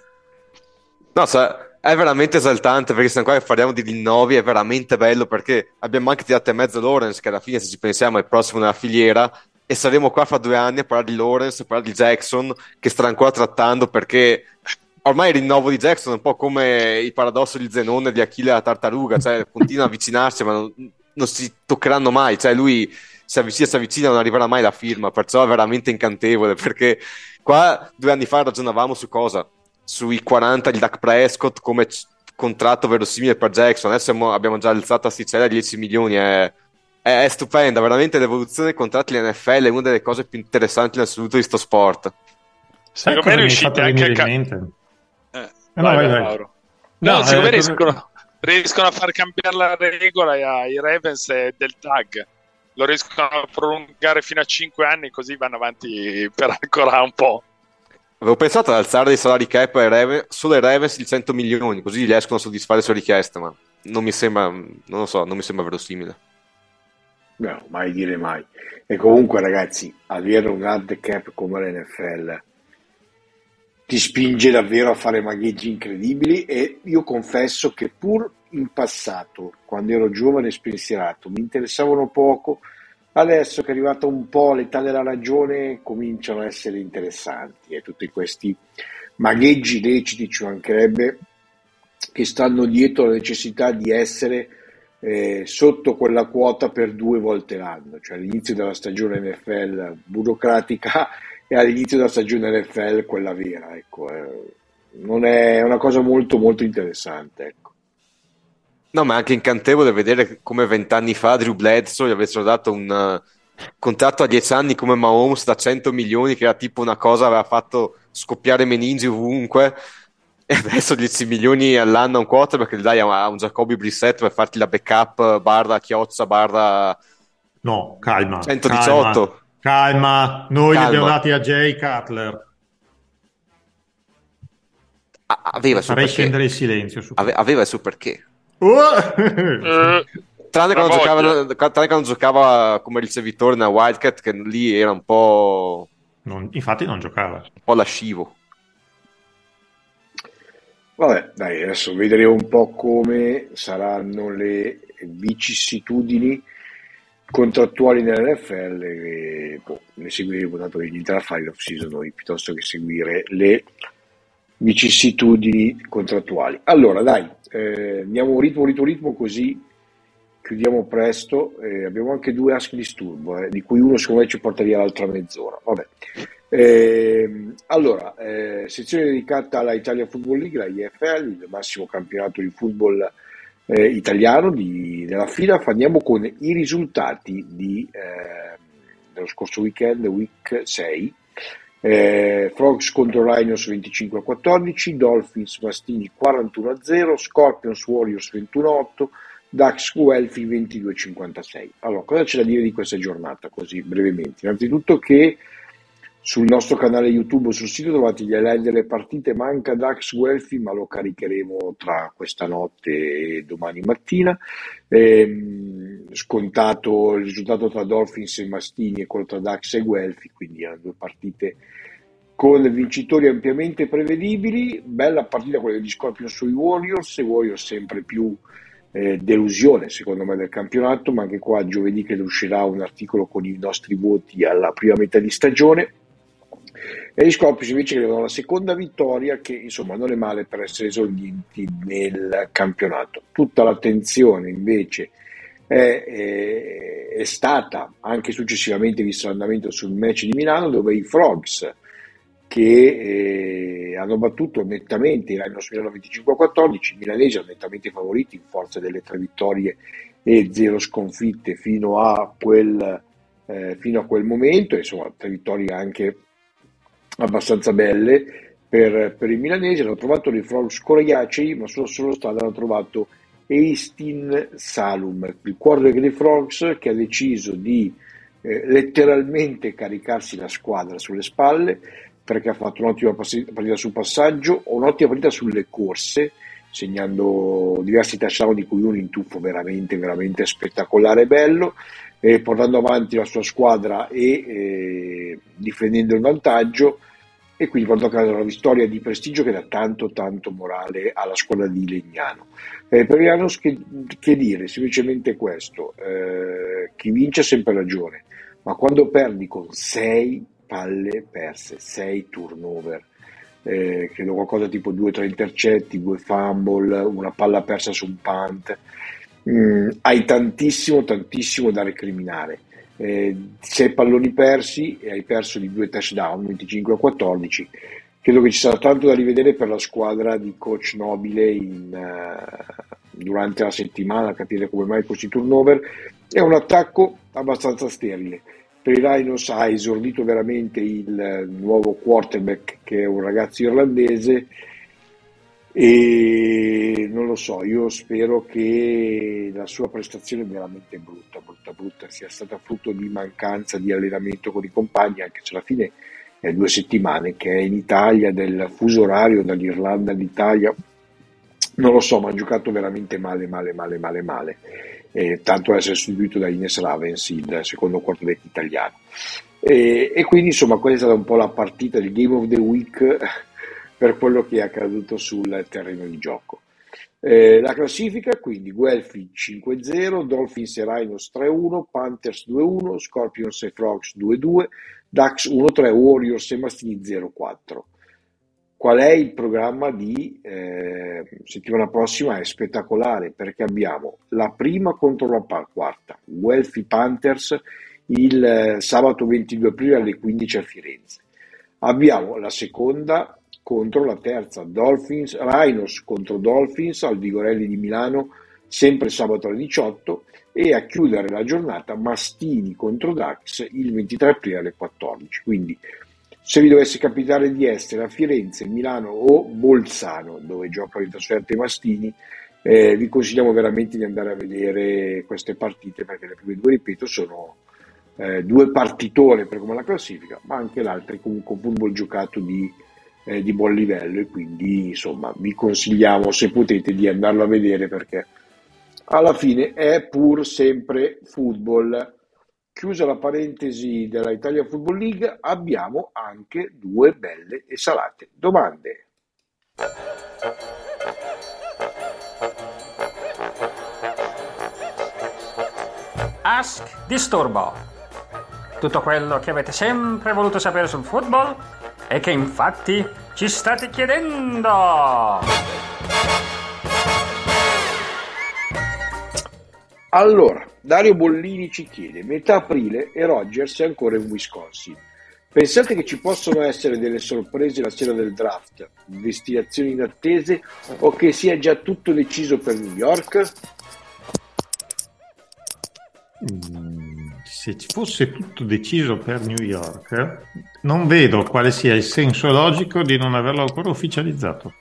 No, è veramente esaltante, perché se ancora parliamo di rinnovi è veramente bello, perché abbiamo anche tirato in mezzo Lawrence, che alla fine, se ci pensiamo, è il prossimo nella filiera, e saremo qua fra 2 anni a parlare di Lawrence, a parlare di Jackson, che starà ancora trattando, perché ormai il rinnovo di Jackson è un po' come il paradosso di Zenone e di Achille la tartaruga, cioè continua a avvicinarsi ma non si toccheranno mai, cioè lui si avvicina, non arriverà mai la firma, perciò è veramente incantevole, perché qua 2 anni fa ragionavamo su cosa? Sui 40 di Dak Prescott come contratto verosimile per Jackson. Adesso abbiamo già alzato asticella a 10 milioni. È stupenda, veramente l'evoluzione dei contratti dell'NFL è una delle cose più interessanti in assoluto di sto sport. Secondo me riuscite anche vai, Mauro. No, secondo me riescono a far cambiare la regola ai Ravens del tag. Lo riescono a prolungare fino a 5 anni, così vanno avanti per ancora un po'. Avevo pensato ad alzare i salari cap solo ai Ravens di 100 milioni, così riescono a soddisfare le sue richieste, ma non mi sembra, non lo so, non mi sembra verosimile. No, mai dire mai. E comunque, ragazzi, avere un hard cap come l'NFL ti spinge davvero a fare magheggi incredibili, e io confesso che pur in passato, quando ero giovane e spensierato, mi interessavano poco. Adesso che è arrivata un po' l'età della ragione, cominciano a essere interessanti, e tutti questi magheggi leciti, ci mancherebbe, che stanno dietro la necessità di essere sotto quella quota per 2 volte l'anno, cioè all'inizio della stagione NFL burocratica e all'inizio della stagione NFL quella vera. Ecco, non è una cosa molto molto interessante, ecco. No, ma è anche incantevole vedere come 20 anni fa Drew Bledsoe gli avessero dato un contratto a 10 anni come Mahomes da 100 milioni, che era tipo una cosa, aveva fatto scoppiare meningi ovunque, e adesso 10 milioni all'anno a un quarterback, perché dai a un Jacoby Brissett per farti la backup barra chiozza barra... No, calma. 118. Calma. Noi li abbiamo dati a Jay Cutler. Aveva il suo farei perché. Scendere il silenzio su aveva il suo perché. Tranne quando giocava come ricevitore nella Wildcat, che lì era un po'... infatti non giocava. Un po' lascivo. Vabbè, dai, adesso vedremo un po' come saranno le vicissitudini contrattuali nell'NFL, e ne seguiremo, tanto che niente da fare in off-season noi, piuttosto che seguire le vicissitudini contrattuali. Allora, dai, andiamo ritmo, così chiudiamo presto. Abbiamo anche 2 aschi di sturbo, di cui uno secondo me ci porta via l'altra mezz'ora. Vabbè. Allora, sezione dedicata alla Italia Football League, la IFL, il massimo campionato di football italiano della FIDAF. Andiamo con i risultati dello scorso weekend, week 6. Frogs contro Rhinos 25-14, Dolphins Mastini 41-0, Scorpions Warriors 21-8, Ducks Guelfi 22-56. Allora, cosa c'è da dire di questa giornata, così brevemente? Innanzitutto che sul nostro canale YouTube o sul sito trovate gli highlight delle partite. Manca Ducks Guelfi, ma lo caricheremo tra questa notte e domani mattina. Scontato il risultato tra Dolphins e Mastini e quello tra Ducks e Guelfi, quindi erano 2 partite con vincitori ampiamente prevedibili. Bella partita quella degli Scorpions sui Warriors, i Warriors sempre più delusione secondo me del campionato, ma anche qua giovedì credo uscirà un articolo con i nostri voti alla prima metà di stagione. E gli Scorpions invece arrivano alla seconda vittoria, che insomma non è male per essere esordienti nel campionato. Tutta l'attenzione invece è stata anche successivamente, visto l'andamento, sul match di Milano, dove i Frogs, che hanno battuto nettamente i Rhinos Milano 25-14, i milanesi erano nettamente favoriti in forza delle 3 vittorie e 0 sconfitte fino a quel momento, insomma 3 vittorie anche abbastanza belle per i milanesi. Hanno trovato dei Frogs coriacei, ma sulla solo strada hanno trovato Eistin Salum, il quarterback dei Frogs, che ha deciso di letteralmente caricarsi la squadra sulle spalle, perché ha fatto un'ottima partita sul passaggio, un'ottima partita sulle corse, segnando diversi touchdown, di cui uno in tuffo veramente, veramente spettacolare e bello, portando avanti la sua squadra e difendendo il vantaggio, e quindi portò a casa una vittoria di prestigio che dà tanto morale alla squadra di Legnano. Per i Rhinos che dire, semplicemente questo: chi vince ha sempre ragione, ma quando perdi con 6 palle perse, 6 turnover, credo qualcosa tipo 2-3 intercetti, 2 fumble, una palla persa su un punt, hai tantissimo da recriminare. 6 palloni persi e hai perso di 2 touchdown, 25-14. Credo che ci sarà tanto da rivedere per la squadra di coach Nobile durante la settimana, capire come mai questi turnover. È un attacco abbastanza sterile. Per i Rhinos ha esordito veramente il nuovo quarterback, che è un ragazzo irlandese, e non lo so, io spero che la sua prestazione veramente brutta sia stata frutto di mancanza di allenamento con i compagni, anche se alla fine è 2 settimane che è in Italia, del fuso orario dall'Irlanda all'Italia, non lo so, ma ha giocato veramente male, tanto da essere sostituito da Ines Ravens, il secondo quarterback italiano, e quindi insomma questa è stata un po' la partita, il game of the week per quello che è accaduto sul terreno di gioco. La classifica quindi: Guelfi 5-0, Dolphins e Rhinos 3-1, Panthers 2-1, Scorpions e Frogs 2-2, Ducks 1-3, Warriors e Mastini 0-4. Qual è il programma di settimana prossima? È spettacolare, perché abbiamo la prima contro la quarta, Guelfi Panthers, il sabato 22 aprile alle 15 a Firenze. Abbiamo la seconda contro la terza, Rhinos contro Dolphins al Vigorelli di Milano, sempre sabato alle 18, e a chiudere la giornata Mastini contro Dax il 23 aprile alle 14. Quindi, se vi dovesse capitare di essere a Firenze, Milano o Bolzano, dove giocano in trasferta i Mastini, vi consigliamo veramente di andare a vedere queste partite, perché le prime 2, ripeto, sono 2 partitone per come la classifica, ma anche l'altra è comunque un football giocato di buon livello, e quindi insomma vi consigliamo, se potete, di andarlo a vedere, perché alla fine è pur sempre football. Chiusa la parentesi della Italia Football League, abbiamo anche 2 belle e salate domande. Ask Disturbo. Tutto quello che avete sempre voluto sapere sul football e che infatti ci state chiedendo. Allora, Dario Bollini ci chiede: metà aprile e Rodgers è ancora in Wisconsin. Pensate che ci possono essere delle sorprese la sera del draft, destinazioni inattese, o che sia già tutto deciso per New York? Se ci fosse tutto deciso per New York, non vedo quale sia il senso logico di non averlo ancora ufficializzato.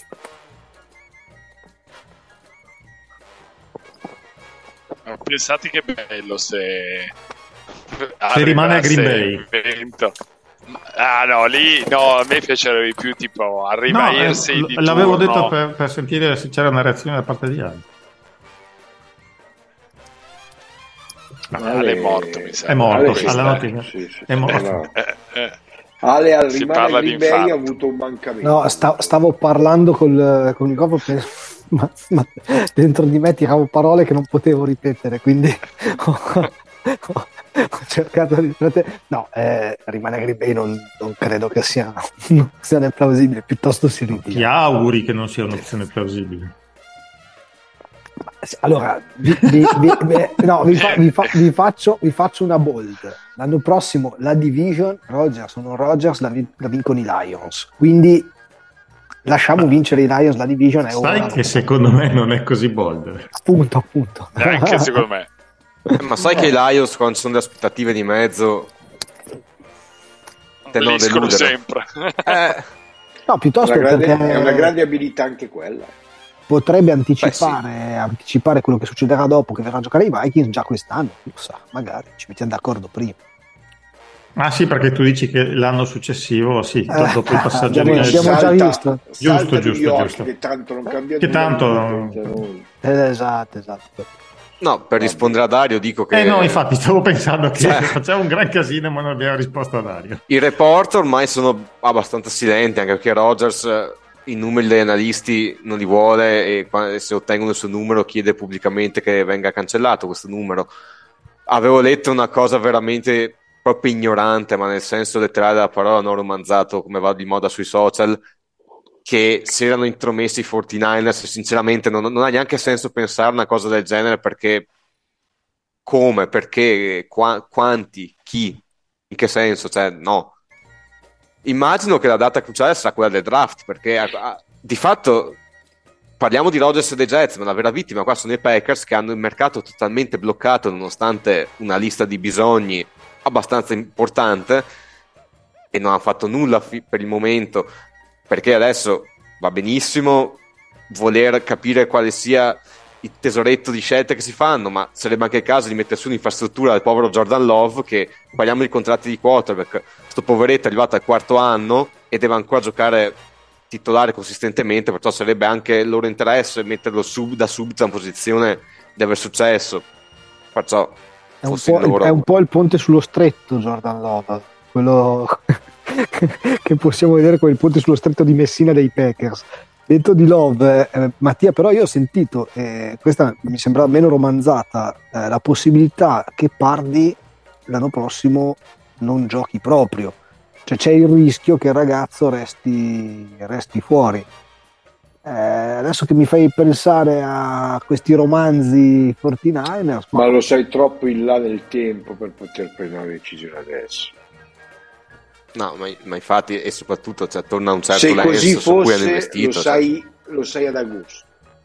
Pensate che bello se rimane a Green Bay. A me piacerebbe di più, tipo arriva Irsay di l'avevo turno. detto per sentire se c'era una reazione da parte di altri. Ale è morto, mi sa. È morto, sì, alla notte. sì. È morto. Ale al Si rimane parla di Green Bay ha infarto. avuto un mancamento. No, stavo parlando col microfono, ma dentro di me tiravo parole che non potevo ripetere, quindi ho cercato di ripetere. No, rimane Green Bay non credo che sia un'opzione plausibile, piuttosto si Ti ritira. auguri che non sia un'opzione plausibile. Allora, vi faccio una bold. L'anno prossimo la division, Rodgers o non Rodgers, la vincono i Lions. Quindi lasciamo vincere i Lions la division. Sai che secondo me non è così bold. Appunto. Anche secondo me. Ma sai che i Lions, quando ci sono le aspettative di mezzo, tendono a Finiscono deludere. sempre. No, piuttosto È perché una grande abilità anche quella. potrebbe anticipare quello che succederà dopo, che verrà a giocare i Vikings già quest'anno. Lo sa, magari ci mettiamo d'accordo prima. Ah sì, perché tu dici che l'anno successivo, sì, dopo il passaggio abbiamo già visto. Giusto. Che tanto non cambia Che tanto Esatto. No, per rispondere a Dario dico che no, infatti stavo pensando che Cioè- facciamo un gran casino ma non abbiamo risposto a Dario. i report ormai sono abbastanza silenti, anche perché Rodgers i numeri degli analisti non li vuole e se ottengono il suo numero chiede pubblicamente che venga cancellato questo numero. Avevo letto una cosa veramente proprio ignorante, ma nel senso letterale della parola, non romanzato come va di moda sui social, che si erano intromessi i 49ers. Sinceramente non ha neanche senso pensare una cosa del genere, perché come, perché, quanti, chi, in che senso, cioè no. Immagino che la data cruciale sarà quella del draft, perché di fatto parliamo di Rodgers e dei Jets, ma la vera vittima qua sono i Packers, che hanno il mercato totalmente bloccato nonostante una lista di bisogni abbastanza importante, e non hanno fatto nulla per il momento, perché adesso va benissimo voler capire quale sia il tesoretto di scelte che si fanno, ma sarebbe anche il caso di mettere su un'infrastruttura del povero Jordan Love, che parliamo di contratti di quarterback, sto poveretto è arrivato al 4º anno e deve ancora giocare titolare consistentemente, perciò sarebbe anche il loro interesse metterlo da subito in posizione di aver successo, perciò È un po' il ponte sullo stretto Jordan Love, quello che possiamo vedere come il ponte sullo stretto di Messina dei Packers. Detto di Love, Mattia, però io ho sentito, questa mi sembra meno romanzata, la possibilità che Pardi l'anno prossimo non giochi proprio, cioè c'è il rischio che il ragazzo resti fuori. Adesso che mi fai pensare a questi romanzi 49ers, ma lo sai troppo in là nel tempo per poter prendere una decisione adesso. No, ma infatti, e soprattutto cioè, torna a un certo Se così lenso su cui hanno fosse, investito. lo sai ad agosto.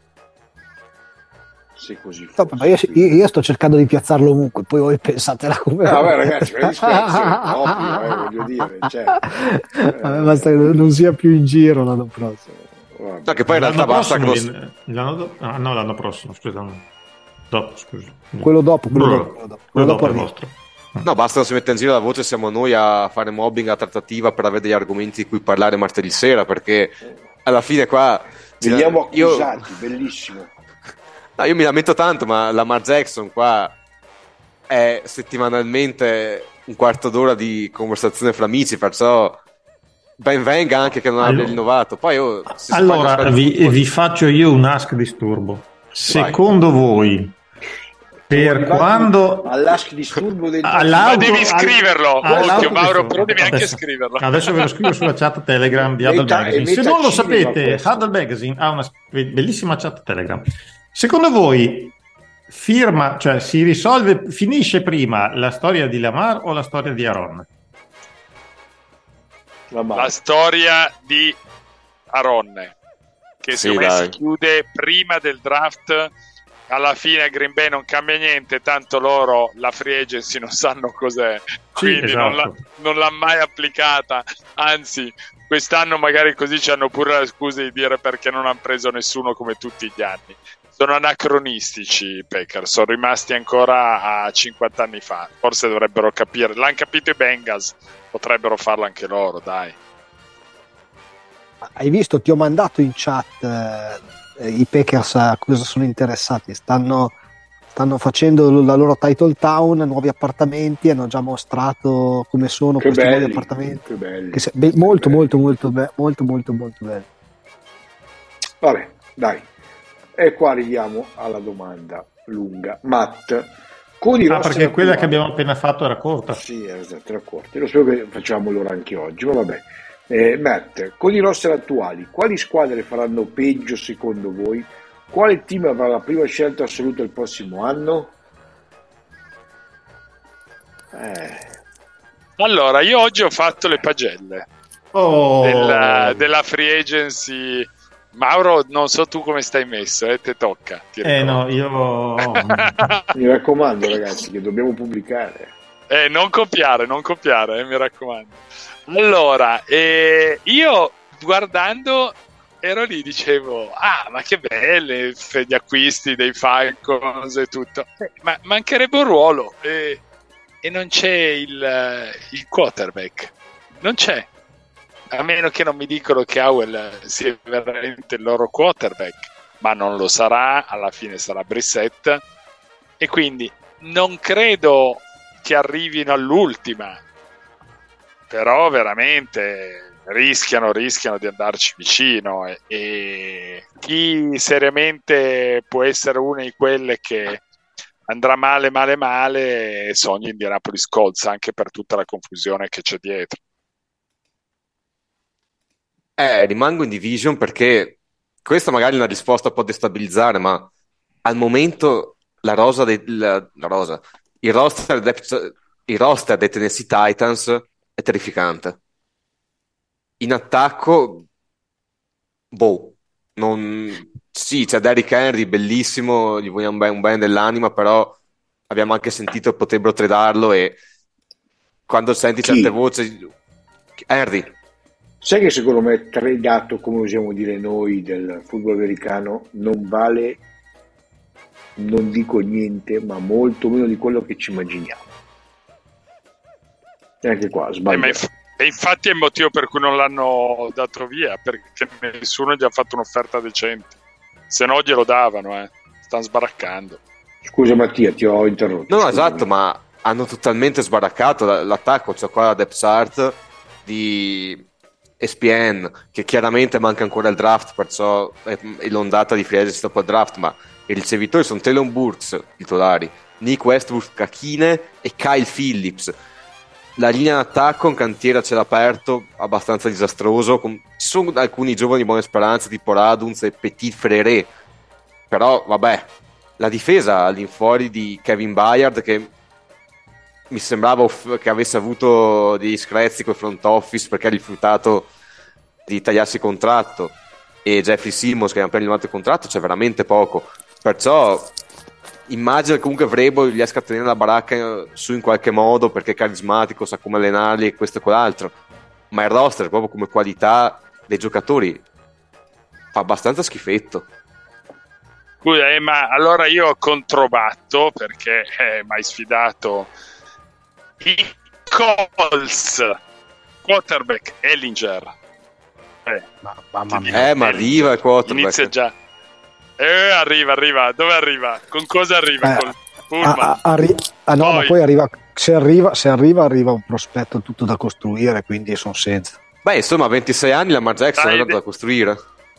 Se così no, fosse. ma io sto cercando di piazzarlo ovunque, poi voi pensatela come. Vabbè ragazzi, ma disperazione, ovvio, voglio dire, cioè, Vabbè, basta che non sia più in giro l'anno prossimo. vabbè. No, che poi in realtà basta che l'anno prossimo, scusa. Dopo, scusa. Quello dopo è vostro. No, basta non si mette in giro la voce, siamo noi a fare mobbing a trattativa per avere degli argomenti di cui parlare martedì sera, perché alla fine qua Veniamo accusati, bellissimo. No, io mi lamento tanto, ma Lamar Jackson qua è settimanalmente un quarto d'ora di conversazione fra amici, perciò ben venga anche che non abbia rinnovato. Poi allora vi faccio io un ask disturbo. Secondo voi, per quando all'ask disturbo del ma devi scriverlo, occhio Mauro, però devi anche scriverlo. Adesso ve lo scrivo sulla chat Telegram di Huddle Magazine. Se non lo sapete, Huddle Magazine ha una bellissima chat Telegram. Secondo voi finisce prima la storia di Lamar o la storia di Aaron? La storia di Aaron, che secondo me si chiude prima del draft. Alla fine a Green Bay non cambia niente, tanto loro la free agency non sanno cos'è, quindi esatto. non l'ha mai applicata, anzi quest'anno magari così ci hanno pure la scusa di dire perché non hanno preso nessuno come tutti gli anni. Sono anacronistici i Packers, sono rimasti ancora a 50 anni fa, forse dovrebbero capire, l'hanno capito i Bengals, potrebbero farlo anche loro, dai. Hai visto, ti ho mandato in chat i Packers a cosa sono interessati, stanno stanno facendo la loro title town, nuovi appartamenti, hanno già mostrato come sono Che questi nuovi belli, appartamenti. che belli. Molto, Che molto, belli. molto belli. Vabbè, dai. E qua arriviamo alla domanda lunga. Matt, con i roster perché quella che attuali- abbiamo appena fatto era corta. Sì, esatto, era corta. Lo so che facciamo l'ora anche oggi, ma vabbè. Matt, con i roster attuali, quali squadre faranno peggio secondo voi? Quale team avrà la prima scelta assoluta il prossimo anno? Allora, io oggi ho fatto le pagelle Oh. della free agency. Mauro, non so tu come stai messo, te tocca. Ti ricordo. No, io... Mi raccomando, ragazzi, che dobbiamo pubblicare. Non copiare, mi raccomando. Allora, io guardando ero lì, dicevo, ma che belle gli acquisti dei Falcons e tutto. Ma mancherebbe un ruolo e non c'è il quarterback. Non c'è. A meno che non mi dicono che Howell sia veramente il loro quarterback, ma non lo sarà, alla fine sarà Brissett, e quindi non credo che arrivino all'ultima, però veramente rischiano di andarci vicino, e chi seriamente può essere una di quelle che andrà male sogna Indianapolis Colts, anche per tutta la confusione che c'è dietro. Rimango in division perché questa magari è una risposta può destabilizzare, ma al momento il roster dei Tennessee Titans è terrificante. In attacco, sì, c'è Derrick Henry, bellissimo, gli vogliamo un bene dell'anima, però abbiamo anche sentito che potrebbero tradarlo, e quando senti Chi? certe voci, Henry. Sai che secondo me tradato, come usiamo dire noi del football americano, non vale, non dico niente, ma molto meno di quello che ci immaginiamo. E anche qua sbaglio. E infatti è il motivo per cui non l'hanno dato via, perché nessuno gli ha fatto un'offerta decente, se no glielo davano. Stanno sbaraccando. Scusa Mattia, ti ho interrotto. No, scusami. esatto, ma hanno totalmente sbaraccato l'attacco. C'è qua la depth chart di ESPN, che chiaramente manca ancora il draft, perciò è l'ondata di free agency dopo il draft, ma i ricevitori sono Traylon Burks, titolari, Nick Westbrook, Kakine e Kyle Phillips. La linea d'attacco in cantiera c'è l'aperto, abbastanza disastroso. Ci sono alcuni giovani di buone speranze tipo Radunz e Petit Frere, però vabbè, la difesa all'infuori di Kevin Byard, che mi sembrava che avesse avuto degli screzi col front office perché ha rifiutato di tagliarsi il contratto, e Jeffrey Simmons che ha appena rinnovato il contratto, c'è veramente poco, perciò immagino che comunque Vrabel riesca a tenere la baracca su in qualche modo perché è carismatico, sa come allenarli e questo e quell'altro, ma il roster proprio come qualità dei giocatori fa abbastanza schifetto. Scusa, ma allora io ho controbatto, perché mai sfidato i Colts, quarterback Ellinger. Mamma mia. Ma arriva il quarterback. Inizia già. Arriva. Dove arriva? Con cosa arriva? Col pullman? No, ma poi arriva. Se arriva un prospetto tutto da costruire, quindi sono senza. Beh, insomma, a 26 anni Lamar Jackson è da costruire.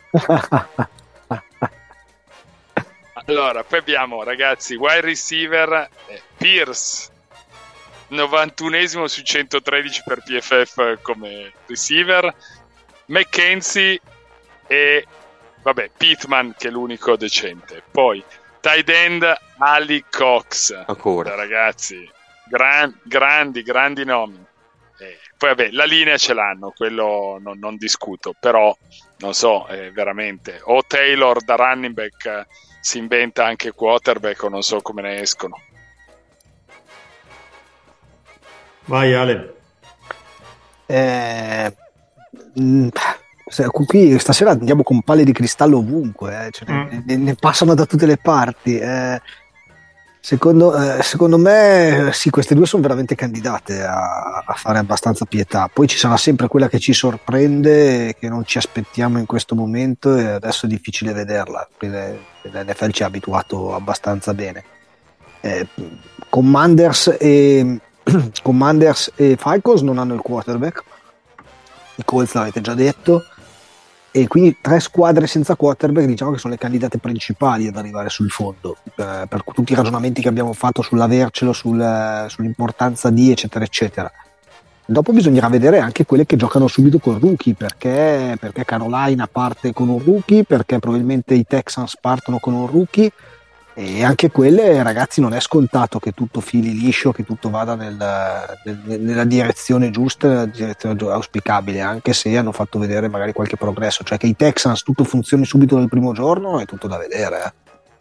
Allora, poi abbiamo, ragazzi, wide receiver Pierce, 91esimo su 113 per PFF come receiver, McKenzie e Pittman, che è l'unico decente. Poi tight end Ali Cox, ancora, ragazzi, grandi nomi. Poi la linea ce l'hanno, quello non discuto, però non so, veramente, o Taylor da running back si inventa anche quarterback, o non so come ne escono. Vai Ale. Qui stasera andiamo con palle di cristallo ovunque, ne passano da tutte le parti. Secondo me sì, queste due sono veramente candidate a fare abbastanza pietà. Poi ci sarà sempre quella che ci sorprende, che non ci aspettiamo in questo momento, e adesso è difficile vederla. L'NFL ci ha abituato abbastanza bene. Commanders e Falcons non hanno il quarterback, i Colts l'avete già detto, e quindi 3 squadre senza quarterback diciamo che sono le candidate principali ad arrivare sul fondo, per tutti i ragionamenti che abbiamo fatto sull'avercelo, sull'importanza di eccetera eccetera. Dopo bisognerà vedere anche quelle che giocano subito con rookie, perché Carolina parte con un rookie, perché probabilmente i Texans partono con un rookie, e anche quelle, ragazzi, non è scontato che tutto fili liscio, che tutto vada nella direzione giusta, nella direzione auspicabile, anche se hanno fatto vedere magari qualche progresso, cioè che i Texans tutto funzioni subito dal primo giorno è tutto da vedere.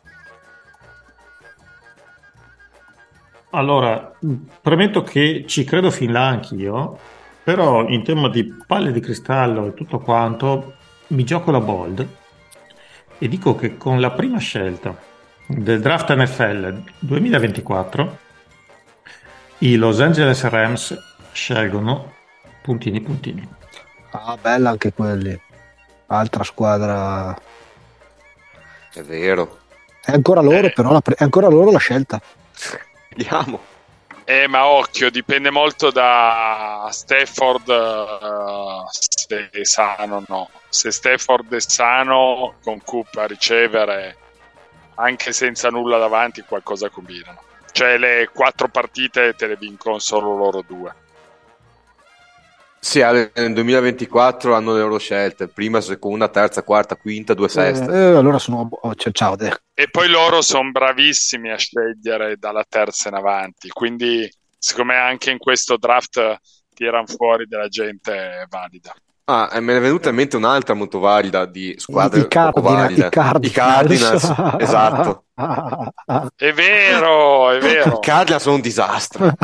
Allora, premetto che ci credo fin là anch'io, però in tema di palle di cristallo e tutto quanto, mi gioco la bold e dico che con la prima scelta del draft NFL 2024 i Los Angeles Rams scelgono puntini. Ah, bella anche quelli. Altra squadra. È vero. È ancora loro, però è ancora loro la scelta. Vediamo. Ma occhio, dipende molto da Stafford, se è sano o no. Se Stafford è sano, con Coop a ricevere, anche senza nulla davanti, qualcosa combinano. Cioè le 4 partite te le vincono solo loro 2. Sì, nel 2024 hanno le loro scelte, prima, seconda, terza, quarta, quinta, 2 seste. Allora sono ciao. E poi loro sono bravissimi a scegliere dalla terza in avanti, quindi secondo me anche in questo draft tirano fuori della gente valida. Ah, me ne è venuta in mente un'altra molto valida di squadre poco valide. I Cardinals, esatto. È vero. I Cardinals sono un disastro.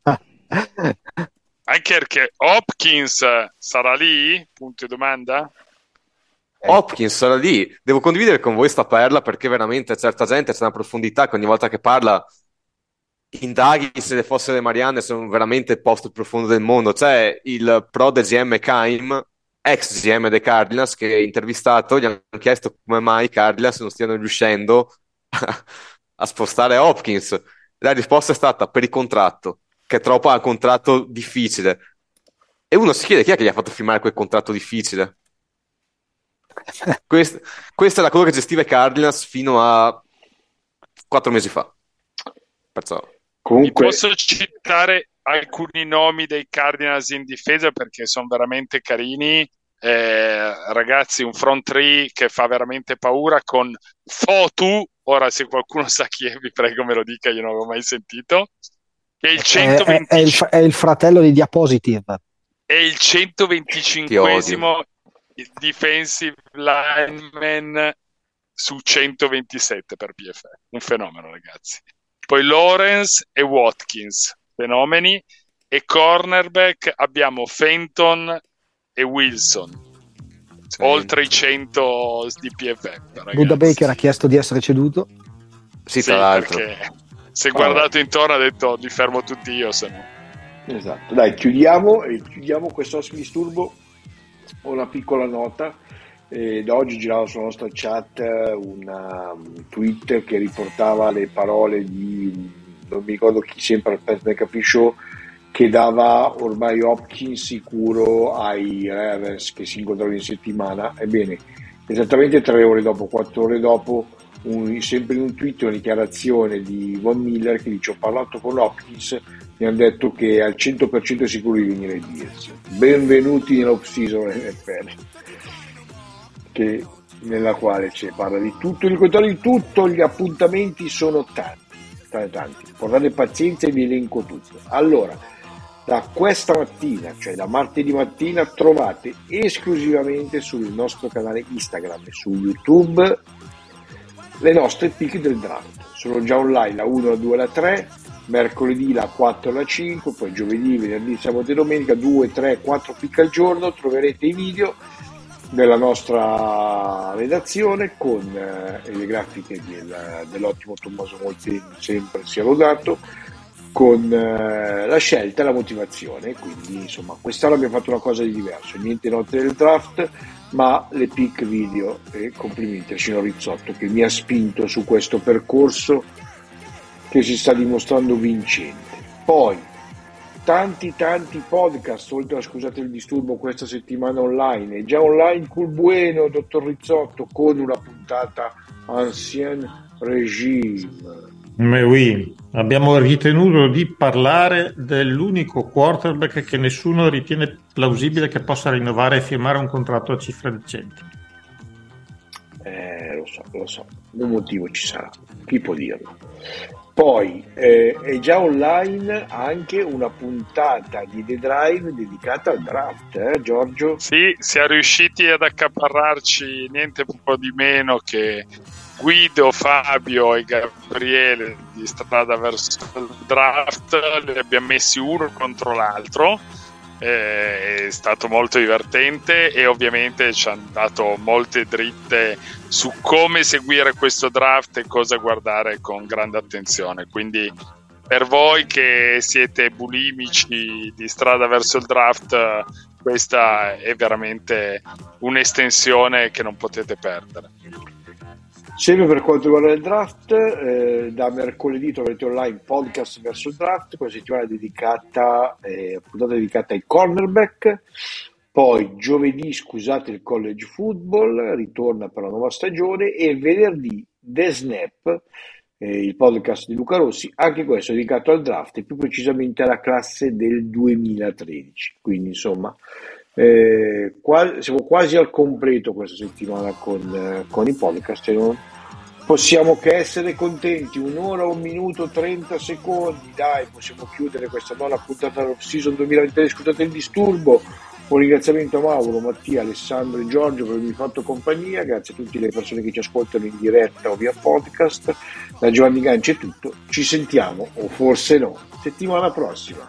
Anche perché Hopkins sarà lì? Punto di domanda? Hopkins sarà lì. Devo condividere con voi sta perla perché veramente certa gente c'è una profondità che ogni volta che parla indaghi se le fosse le Marianne sono veramente il posto più profondo del mondo. C'è il pro del GM Kaim, ex GM dei Cardinals, che intervistato gli hanno chiesto come mai i Cardinals non stiano riuscendo a spostare Hopkins. La risposta è stata per il contratto, che è troppo un contratto difficile. E uno si chiede chi è che gli ha fatto firmare quel contratto difficile. Questa è la cosa che gestiva i Cardinals fino a 4 mesi fa. Perciò Comunque, posso citare alcuni nomi dei Cardinals in difesa perché sono veramente carini. Ragazzi, un front three che fa veramente paura con Fotu. Ora, se qualcuno sa chi è, vi prego me lo dica, io non l'avevo mai sentito. È il 125 è il fratello di Diapositive. È il 125esimo defensive lineman su 127 per PFF. Un fenomeno, ragazzi. Poi Lawrence e Watkins, fenomeni. E cornerback abbiamo Fenton e Wilson, oltre i 100 di PFF, ragazzi. Buda Baker ha chiesto di essere ceduto. sì, tra l'altro. Perché si è guardato intorno e ha detto li fermo tutti io, se no. Esatto, dai, chiudiamo questo disturbo. Ho una piccola nota. Da oggi girava sulla nostra chat un tweet che riportava le parole di non mi ricordo chi, sempre al Pat McAfee Show, che dava ormai Hopkins sicuro ai Ravens che si incontravano in settimana. Ebbene, esattamente 3 ore dopo, 4 ore dopo, sempre in un tweet, una dichiarazione di Von Miller che dice: ho parlato con Hopkins, mi hanno detto che è al 100% sicuro di venire ai Bills. Benvenuti nell'off-season NFL, nella quale ci parla di tutto, il contrario di tutto, gli appuntamenti sono tanti. Portate pazienza e vi elenco tutto. Allora, da questa mattina, cioè da martedì mattina, trovate esclusivamente sul nostro canale Instagram e su YouTube le nostre pick del draft. Sono già online la 1, la 2, la 3, mercoledì la 4 e la 5, poi giovedì, venerdì, sabato e domenica 2, 3, 4 pick al giorno. Troverete i video della nostra redazione con le grafiche dell'ottimo Tommaso Molteni, sempre sia lodato, con la scelta e la motivazione. Quindi insomma quest'anno abbiamo fatto una cosa di diverso, niente note del draft ma le pick video, e complimenti a Cino Rizzotto che mi ha spinto su questo percorso che si sta dimostrando vincente. Poi tanti podcast, oltre a Scusate il disturbo questa settimana online, è già online Cool Bueno, Dottor Rizzotto, con una puntata Ancien Regime. Oui, abbiamo ritenuto di parlare dell'unico quarterback che nessuno ritiene plausibile che possa rinnovare e firmare un contratto a cifre decenti. Lo so, un motivo ci sarà, chi può dirlo. Poi è già online anche una puntata di The Drive dedicata al draft, Giorgio? Sì, siamo riusciti ad accaparrarci niente po' di meno che Guido, Fabio e Gabriele di Strada verso il draft. Li abbiamo messi uno contro l'altro, è stato molto divertente e ovviamente ci hanno dato molte dritte su come seguire questo draft e cosa guardare con grande attenzione. Quindi per voi che siete bulimici di Strada verso il draft, questa è veramente un'estensione che non potete perdere. Sempre per quanto riguarda il draft, da mercoledì troverete online podcast verso il draft, questa settimana puntata dedicata ai cornerback. Poi giovedì, scusate, il college football ritorna per la nuova stagione, e venerdì The Snap, il podcast di Luca Rossi, anche questo dedicato al draft e più precisamente alla classe del 2013. Quindi insomma siamo quasi al completo questa settimana con i podcast, e non possiamo che essere contenti. 1 ora, 1 minuto 30 secondi, dai, possiamo chiudere questa nuova puntata dell'off season 2023. Scusate il disturbo. Un ringraziamento a Mauro, Mattia, Alessandro e Giorgio per avermi fatto compagnia. Grazie a tutte le persone che ci ascoltano in diretta o via podcast. Da Giovanni Ganci è tutto, ci sentiamo, o forse no, settimana prossima.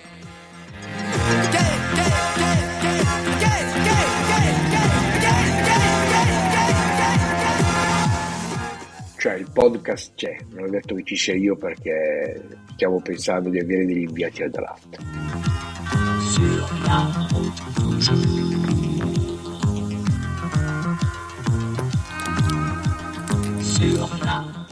Cioè il podcast c'è, non ho detto che ci sia io perché stiamo pensando di avere degli inviati al draft. Sur la